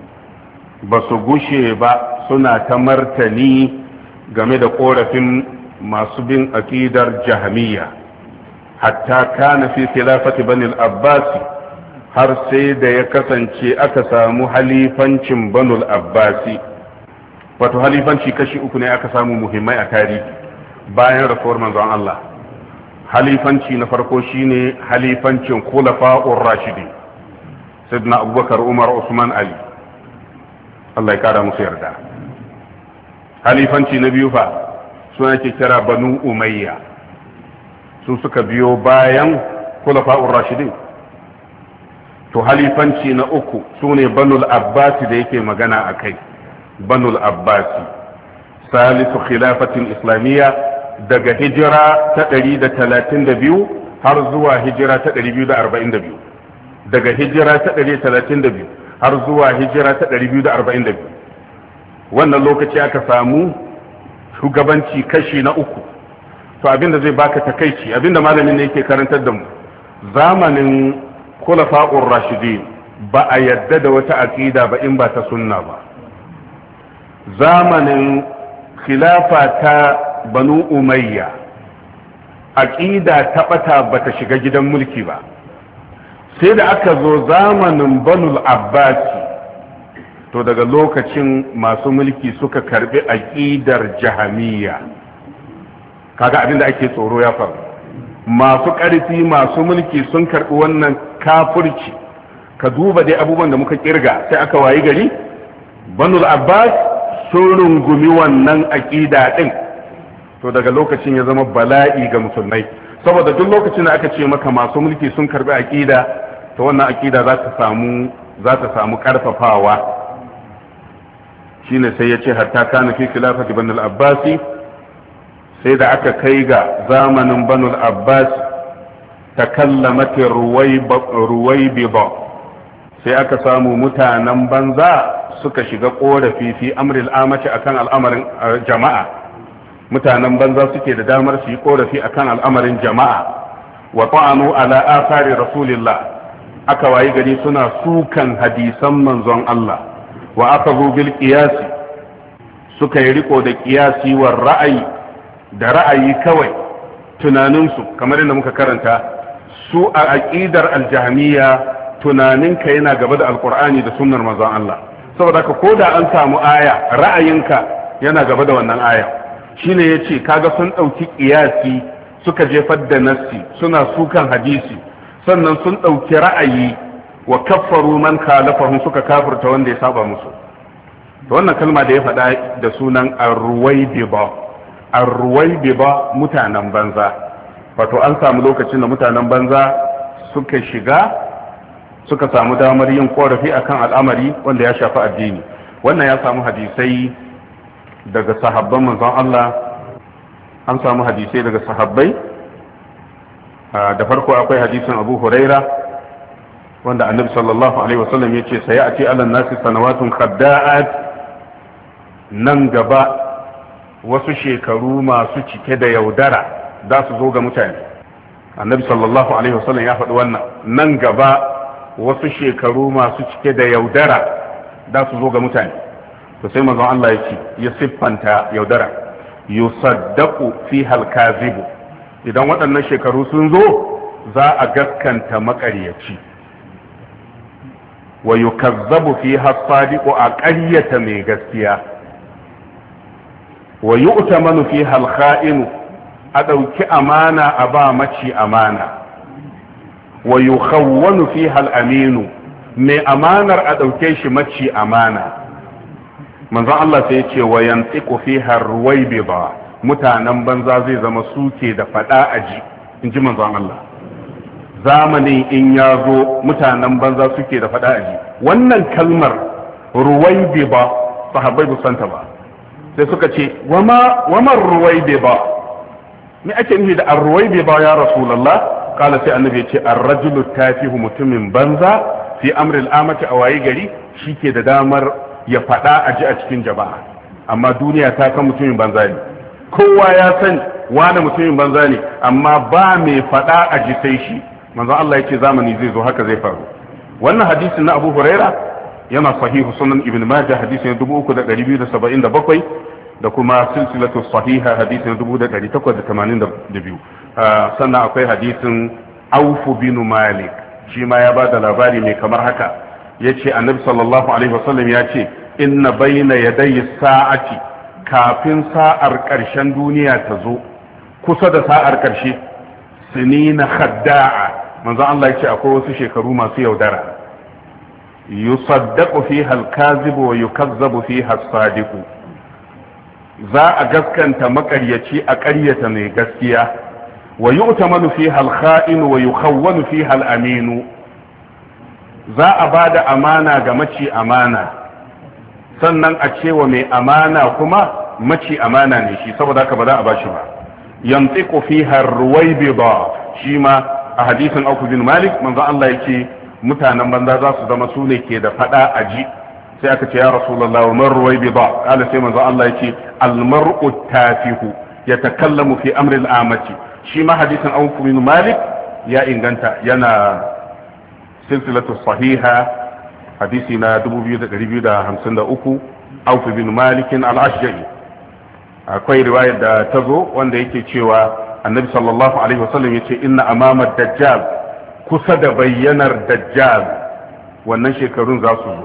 ba su gushe ba suna ta martani game da korafin masu bin aqidar jahmiyya, hatta kana fi khilafati bani al-abbas, har sai da ya kasance aka samu halifancin banu al-abbasi. wato halifanci kashi uku ne aka samu muhimmai a tarihi bayan rasuwar manzon Allah. halifanci na farko shine halifancin khulafa'ur rashidin, sayyidina abubakar, umar, usman, ali, Allah ya kara musu yarda. halifanci na biyu fa suna ke kira banu umayya, su suka biyo bayan khulafa'ur rashidin. to halifanci na uku sune banul abbasi da yake magana akai, banul abbasi. salisu khilafatin islamiyya, daga hijira ta ɗari da talatin da biyu har zuwa hijira ta ɗari biyu da arba'in da biyu. daga hijira ta ɗari da talatin da biyu har zuwa hijira ta ɗari biyu da arba'in da biyu. wannan lokaci aka samu shugabanci kashi na uku. to abinda zai baka takaici, abinda malamin ne yake karantar da mu, zamanin khulafa'ur rashidin ba a yadda da wata aqida ba in ba ta sunna ba. zamanin khilafa ta banu umayya aqida ta bata bata shiga gidan mulki ba, sai da aka zo zamanin banul abbasi, to daga lokacin masu mulki suka karbi aqidar jahamiyya. kaga abin da ake tsoro ya faru, masu ƙarfi masu mulki sun karbi wannan kafirci ka duba dai abubuwan da muka kirga sai aka wayi gari banul abbas sun rungumi wannan aqida din to daga lokacin ya zama bala'i ga musulmai saboda duk lokacin da aka ce maka masu mulki sun karbi aqida to wannan aqida za ta samu za ta samu karfafawa shine sai ya ce hatta kana fi khilafati banul abbasi sai da aka kai ga zamanin banul abbas takallamat ruwaybiba sai aka samu mutanen banza suka shiga korafi fi amril amati akan al'amarin jama'a mutanen banza suke da damar su yi korafi akan al'amarin jama'a wa ta'anu ala athari rasulillah aka wayi gari suna sukan hadisan manzon Allah wa akazu bil qiyasi suka yi riko da qiyasi wa ra'ayi da ra'ayi kawai tunaninsu kamar yadda muka karanta su a aqidar aljahmiya tunaninka yana gaba da alqur'ani da sunnar manzon Allah saboda ka koda an samu aya ra'ayinka yana gaba da wannan aya shine yace kaga sun dauki qiyasi suka jefar da nassi suna sukan hadisi sannan sun dauki ra'ayi wa kaffaru man khalafahum suka kafirta wanda ya saba musu to wannan kalma da ya faɗa da sunan ar-ruwaybiba ar-ruwaybiba mutanen banza wato an samu lokacin da mutanen banza suka shiga suka samu damar yin korafi akan al'amari wanda ya shafi addini wannan ya samu hadisai daga sahabban manzon Allah an samu hadisai daga sahabbai da farko akwai hadisin Abu Huraira wanda annabi sallallahu alaihi wasallam yace sayati ala nasi sanawatun khadda'at nan gaba wasu shekaru masu cike da yaudara za su zo ga mutane annabi sallallahu alaihi wasallam ya faɗi wannan nan gaba wasu shekaru masu cike da yaudara za su zo ga mutane to sai manzon Allah ya ce ya siffanta yaudara yusaddaqu fi halkazibu idan waɗannan shekaru sun zo za a gaskanta maƙaryaci wa yukazzabu fi hasadiqu a ƙaryata mai gaskiya wa yu'tamanu fi halkha'inu a ɗauki amana a ba maci amana wa yukhawwanu fiha al-aminu mai amanar a dauke shi maci amana manzon Allah sai ya ce wa yantiqu fiha ruwaybiba mutanen banza zai zama suke da fada aji inji manzon Allah zamanin in ya zo mutanen banza suke da fada aji wannan kalmar ruwaybiba sahabbai ba santa ba sai suka ce wama wama ruwaybiba me ake nufi da ar-ruwaybiba ya rasulullah kala sai annabi ya ce ar-rajulu tafihu mutumin banza fi amril amati a waye gari shike da damar ya fada a ji a cikin jama'a amma duniya ta kan mutumin banza ne kowa ya san wani mutumin banza ne amma ba mai fada a ji sai shi manzo Allah ya ce zamani zai zo haka zai faru wannan hadisin na Abu Huraira yana sahihu sunan Ibn Majah hadisin dubu uku da ɗari biyu da saba'in da bakwai da kuma silsilatu sahiha hadisin dubu da ɗari takwas da tamanin da biyu sannan akwai hadisin Aufu bin Malik shi ma ya ba da labari mai kamar haka ya ce annabi sallallahu alaihi wasallam ya ce inna bayna yadayi sa'ati kafin sa'ar ƙarshen duniya ta zo kusa da sa'ar ƙarshe sinina khadda'a manzo Allah ya ce akwai wasu shekaru masu yaudara yusaddaqu fiha al-kadhib wa yukazzabu fiha as-sadiq za a gaskanta makaryaci a ƙaryata mai gaskiya wa yu'tamanu fiha al-kha'in wa yukhawwanu fiha al-amin za a bada amana ga maci amana sannan a cewa mai amana kuma maci amana ne shi saboda haka ba za a bashi ba yantiqu fiha ar-ruwaybida shi ma a hadisin Abu bin Malik manzo Allah yake mutanen banza za su zama su ne ke da fada aji sai aka ce ya rasulullah wa man ruwaybida kala sai manzo Allah yake al-mar'u tafihu yatakallamu fi amri al-amati shi ma hadisin Abu bin Malik ya inganta yana silsilatu sahiha hadisi na dubu biyu da ɗari biyu da hamsin da uku Auf bin Malik al-Ashja'i akwai riwayar da ta zo wanda yake cewa annabi sallallahu alaihi wasallam yace inna amama dajjal kusa da bayyanar dajjal wannan shekarun za su zo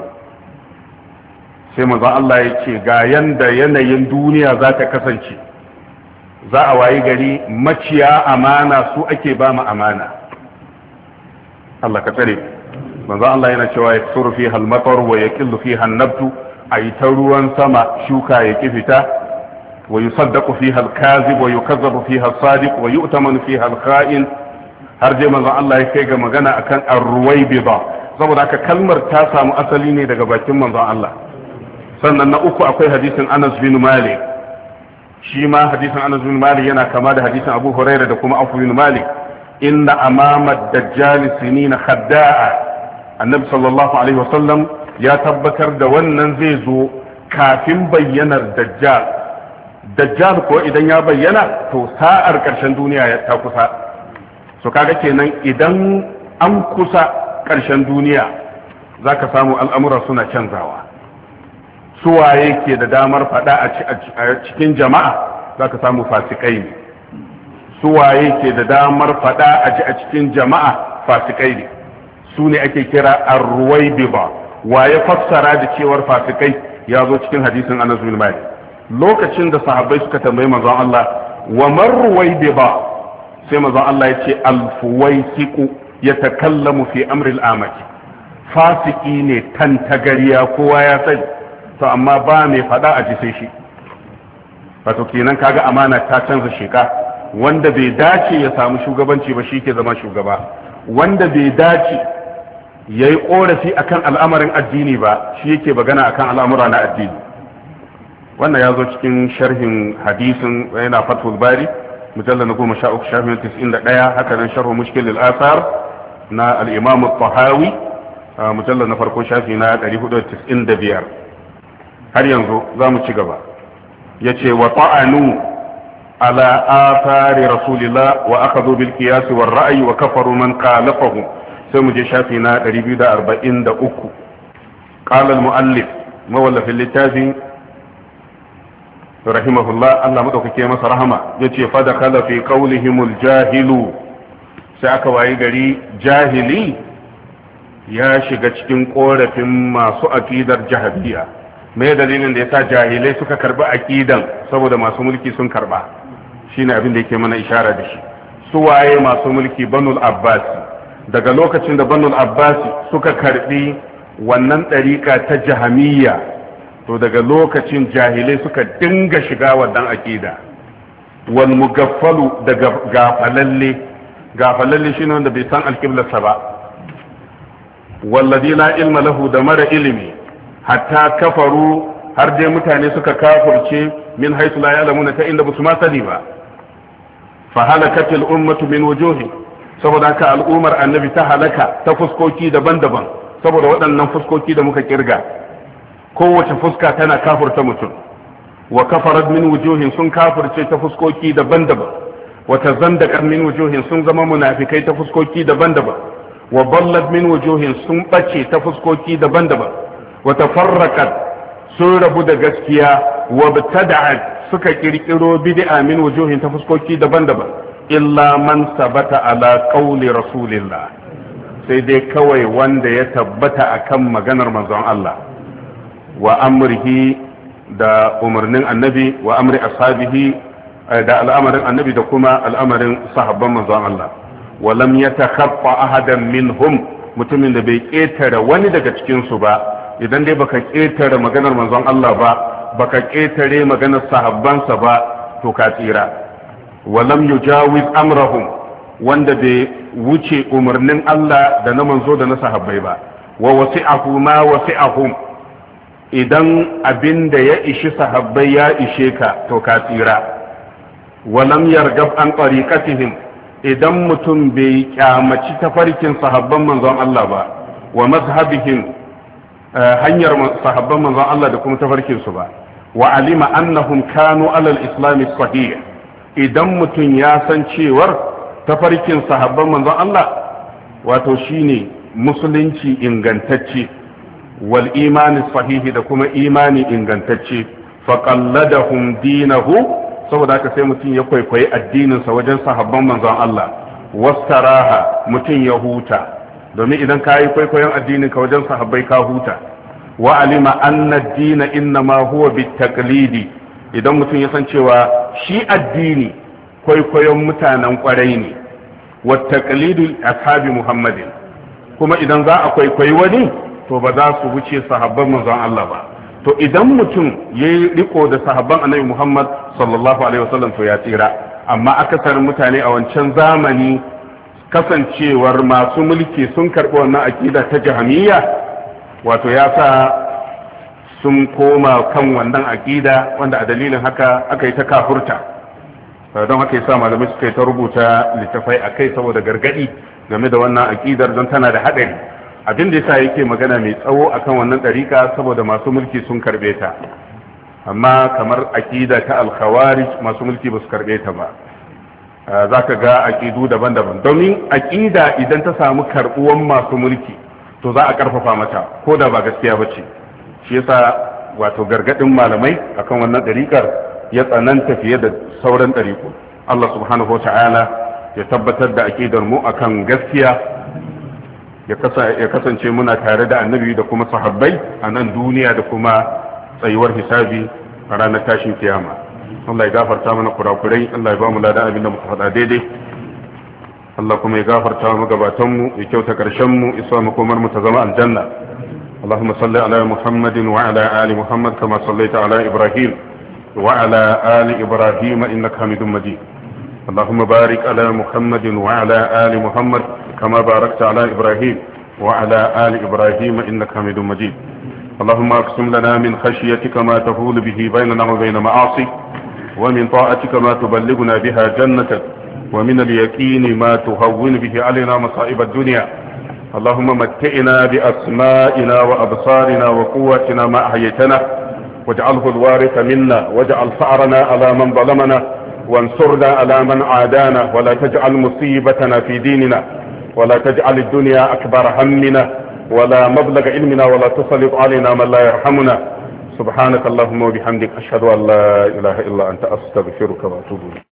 sai manzo Allah ya ce ga yanda yanayin duniya za ta kasance za a wayi gari maciya amana su ake ba mu amana Allah ka tsare manzo Allah yana cewa yaksuru fiha al-matar wa yaqillu fiha an-nabtu ayi ta ruwan sama shuka ya kifita wa yusaddaqu fiha al-kazib wa yukazzabu fiha as-sadiq wa yu'tamanu fiha al-kha'in har je manzo Allah ya kai ga magana akan ar-ruwaybida saboda haka kalmar ta samu asali ne daga bakin manzo Allah. Sannan na uku akwai hadisin Anas bin Malik, shi ma hadisin Anas bin Malik yana kama da hadisin Abu Hurairah da kuma Abu bin Malik. inna amama ad-dajjal sinina khadda'a, annabi sallallahu alaihi wasallam ya tabbatar da wannan zai zo kafin bayyanar dajjal. Dajjal ko idan ya bayyana to sa'ar karshen duniya ta kusa. So kaga kenan idan an kusa karshen duniya zaka samu al'amura suna canzawa. Suwaye ke da damar fada a cikin jama'a zaka samu fasikai ne. Suwaye ke da damar fada a cikin jama'a fasikai ne. Su ne ake kira ar-ruwaybiba. Waye fassara da cewar fasikai ya zo cikin hadisin Anas bin Malik. Lokacin da sahabbai suka tambayi manzon Allah wa man ruwaybiba, sai manzon Allah ya ce al-fuwaysiqu yatakallamu fi amri al-amati. Fasiki ne tantagariya kowa ya sani, to amma ba mai fada a ji sai shi. Wato kenan kaga amana ta canza sheka. Wanda bai dace ya samu shugabanci ba shi ke zama shugaba. Wanda bai dace ya yi korafi akan al'amarin addini ba shi yake magana akan al'amura na addini. Wannan ya zo cikin sharhin hadisin yana fathul bari mujallal na goma sha uku shafin tis'in da ɗaya, haka nan sharhu mushkil al-asar na al-imam al-tahawi mujallal na farko shafi na ɗari hudu da tis'in da biyar. har yanzu za mu ci gaba. yace wa ta'anu ala athari rasulillah wa akhadhu bil qiyas war ra'yi wa kafaru man khalafahu. sai mu je shafi na ɗari biyu da arba'in da uku. qala al muallif mawallafin littafin rahimahullah Allah madaukake masa rahama yace fa dakala fi qawlihimul jahilu, sai aka wayi gari jahili ya shiga cikin korafin masu aqidar jahabiyya. me dalilin da yasa jahilai suka karbi aqidan? saboda masu mulki sun karba. shine abin da yake mana ishara da shi. su waye masu mulki? banul abbasi. daga lokacin da banul abbasi suka karbi wannan ɗariƙa ta jahamiyya, to daga lokacin jahilai suka dinga shiga wannan aqida. wal mugaffalu daga gafalalle gafalalle shine wanda bai san alqiblarsa ba. wallazi la ilma lahu da mara ilimi, hatta kafaru har dai mutane suka kafurce min haythu la ya'lamuna ta inda basu ma sani ba. fa halakatil ummatu min wujuhi, saboda haka al'ummar annabi ta halaka ta fuskoki daban-daban saboda waɗannan fuskoki da muka kirga. kowace fuska tana kafurta mutum. wa kafarat min wujuhin, sun kafurce ta fuskoki daban-daban. wa tazandaqat min wujuhin, sun zama munafikai ta fuskoki daban-daban. wa ballat min wujuhin, sun bace ta fuskoki daban-daban. wa tafarraqat, sun rabu da gaskiya. wa btada'at, suka kirkiro bid'a min wujuhin ta fuskoki daban-daban. illa man sabata ala qawli rasulillah, sai dai kawai wanda ya tabbata akan maganar manzon Allah wa amrihi, da umarnin annabi, wa amri ashabihi, da al'amarin annabi da kuma al'amarin sahabban manzon Allah. wa lam yatakhaffa ahadan minhum, mutumin da bai ketare wani daga cikin su ba. idan dai baka ketare maganar manzon Allah ba, baka ketare maganar sahabbansa ba, to ka tsira. wa lam yujawiz amrahum, wanda bai wuce umarnin Allah da na manzo da na sahabbai ba. wa wasi'ahu ma wasi'ahum, idan abin da ya ishi sahabbai ya ishe ka, to ka tsira. walam yargab an tariqatihim, idan mutum bai kyamaci tafarkin sahabban manzon Allah ba, wa mazhabihim, hanyar sahabban manzon Allah da kuma tafarkin su ba. wa alima annahum kanu alal islam sahih, idan mutum ya san cewar tafarkin sahabban manzon Allah wato shine musulunci ingantacce, wal imani sahihi, da kuma imani ingantacce. faqalladahum dinahu, saboda haka sai mutum ya kwaikwayi addininsa wajen sahabban manzon Allah. wastaraha, mutum ya huta, domin idan ka yi kwaikwayon addininka wajen sahabbai ka huta. wa alima anna ad-dina innama huwa bit-taqlidi, idan mutum ya san cewa shi addini kwaikwayon mutanen kwarai ne. wa taqlidu ashabi muhammadin, kuma idan za a kwaikwayi wani to ba za su wuce sahabban manzon Allah ba to idan mutum ya yi riko da sahabban annabi Muhammad sallallahu alaihi wasallam to ya tsira amma akasarin mutane a wancan zamani kasancewar masu mulki sun karɓi wannan akida ta jahamiyya wato ya sa sun koma kan wannan akida wanda a dalilin haka aka yi ta kafurta don haka yasa malamai suka yi ta rubuta littafai a kai saboda gargadi game da wannan akidar don tana da haɗari abin da yasa yake magana mai tsawo akan wannan ɗarika saboda masu mulki sun karɓe ta amma kamar akida ta alkhawarij masu mulki ba su karɓe ta ba za ka ga aƙidu daban-daban domin aƙida idan ta samu karɓuwan masu mulki to za a ƙarfafa mata ko da ba gaskiya ba ce shi yasa wato gargaɗin malamai akan wannan ɗariƙar ya tsananta fiye da sauran ɗariƙu Allah subhanahu wa ta'ala ya tabbatar da aƙidar mu akan gaskiya ya kasance muna tare da annabi da kuma sahabbai a nan duniya da kuma tsayuwar hisabi a ranar tashin kiyama Allah ya gafarta mana kurakurai Allah ya ba mu ladan abin da muka faɗa daidai Allah kuma ya gafarta mu gabatan mu ya kyauta karshen mu isa mu komar mu ta zama aljanna Allahumma salli ala Muhammadin wa ala ali Muhammad kama sallaita ala Ibrahim wa ala ali Ibrahim innaka Hamidum Majid Allahumma barik ala Muhammadin wa ala ali Muhammad kama barakta ala Ibrahim wa ala ali Ibrahim innaka Hamidum Majid اللهم اقسم لنا من خشيتك ما تفول به بيننا وبين معاصيك ومن طاعتك ما تبلغنا بها جنتك ومن اليقين ما تهون به علينا مصائب الدنيا اللهم متئنا بأسمائنا وأبصارنا وقوتنا ما أحييتنا واجعله الوارث منا واجعل ثأرنا على من ظلمنا وانصرنا على من عادانا ولا تجعل مصيبتنا في ديننا ولا تجعل الدنيا أكبر همنا ولا مبلغ علمنا ولا تسلط علينا من لا يرحمنا سبحانك اللهم وبحمدك أشهد أن لا إله إلا أنت أستغفرك وأتوب إليك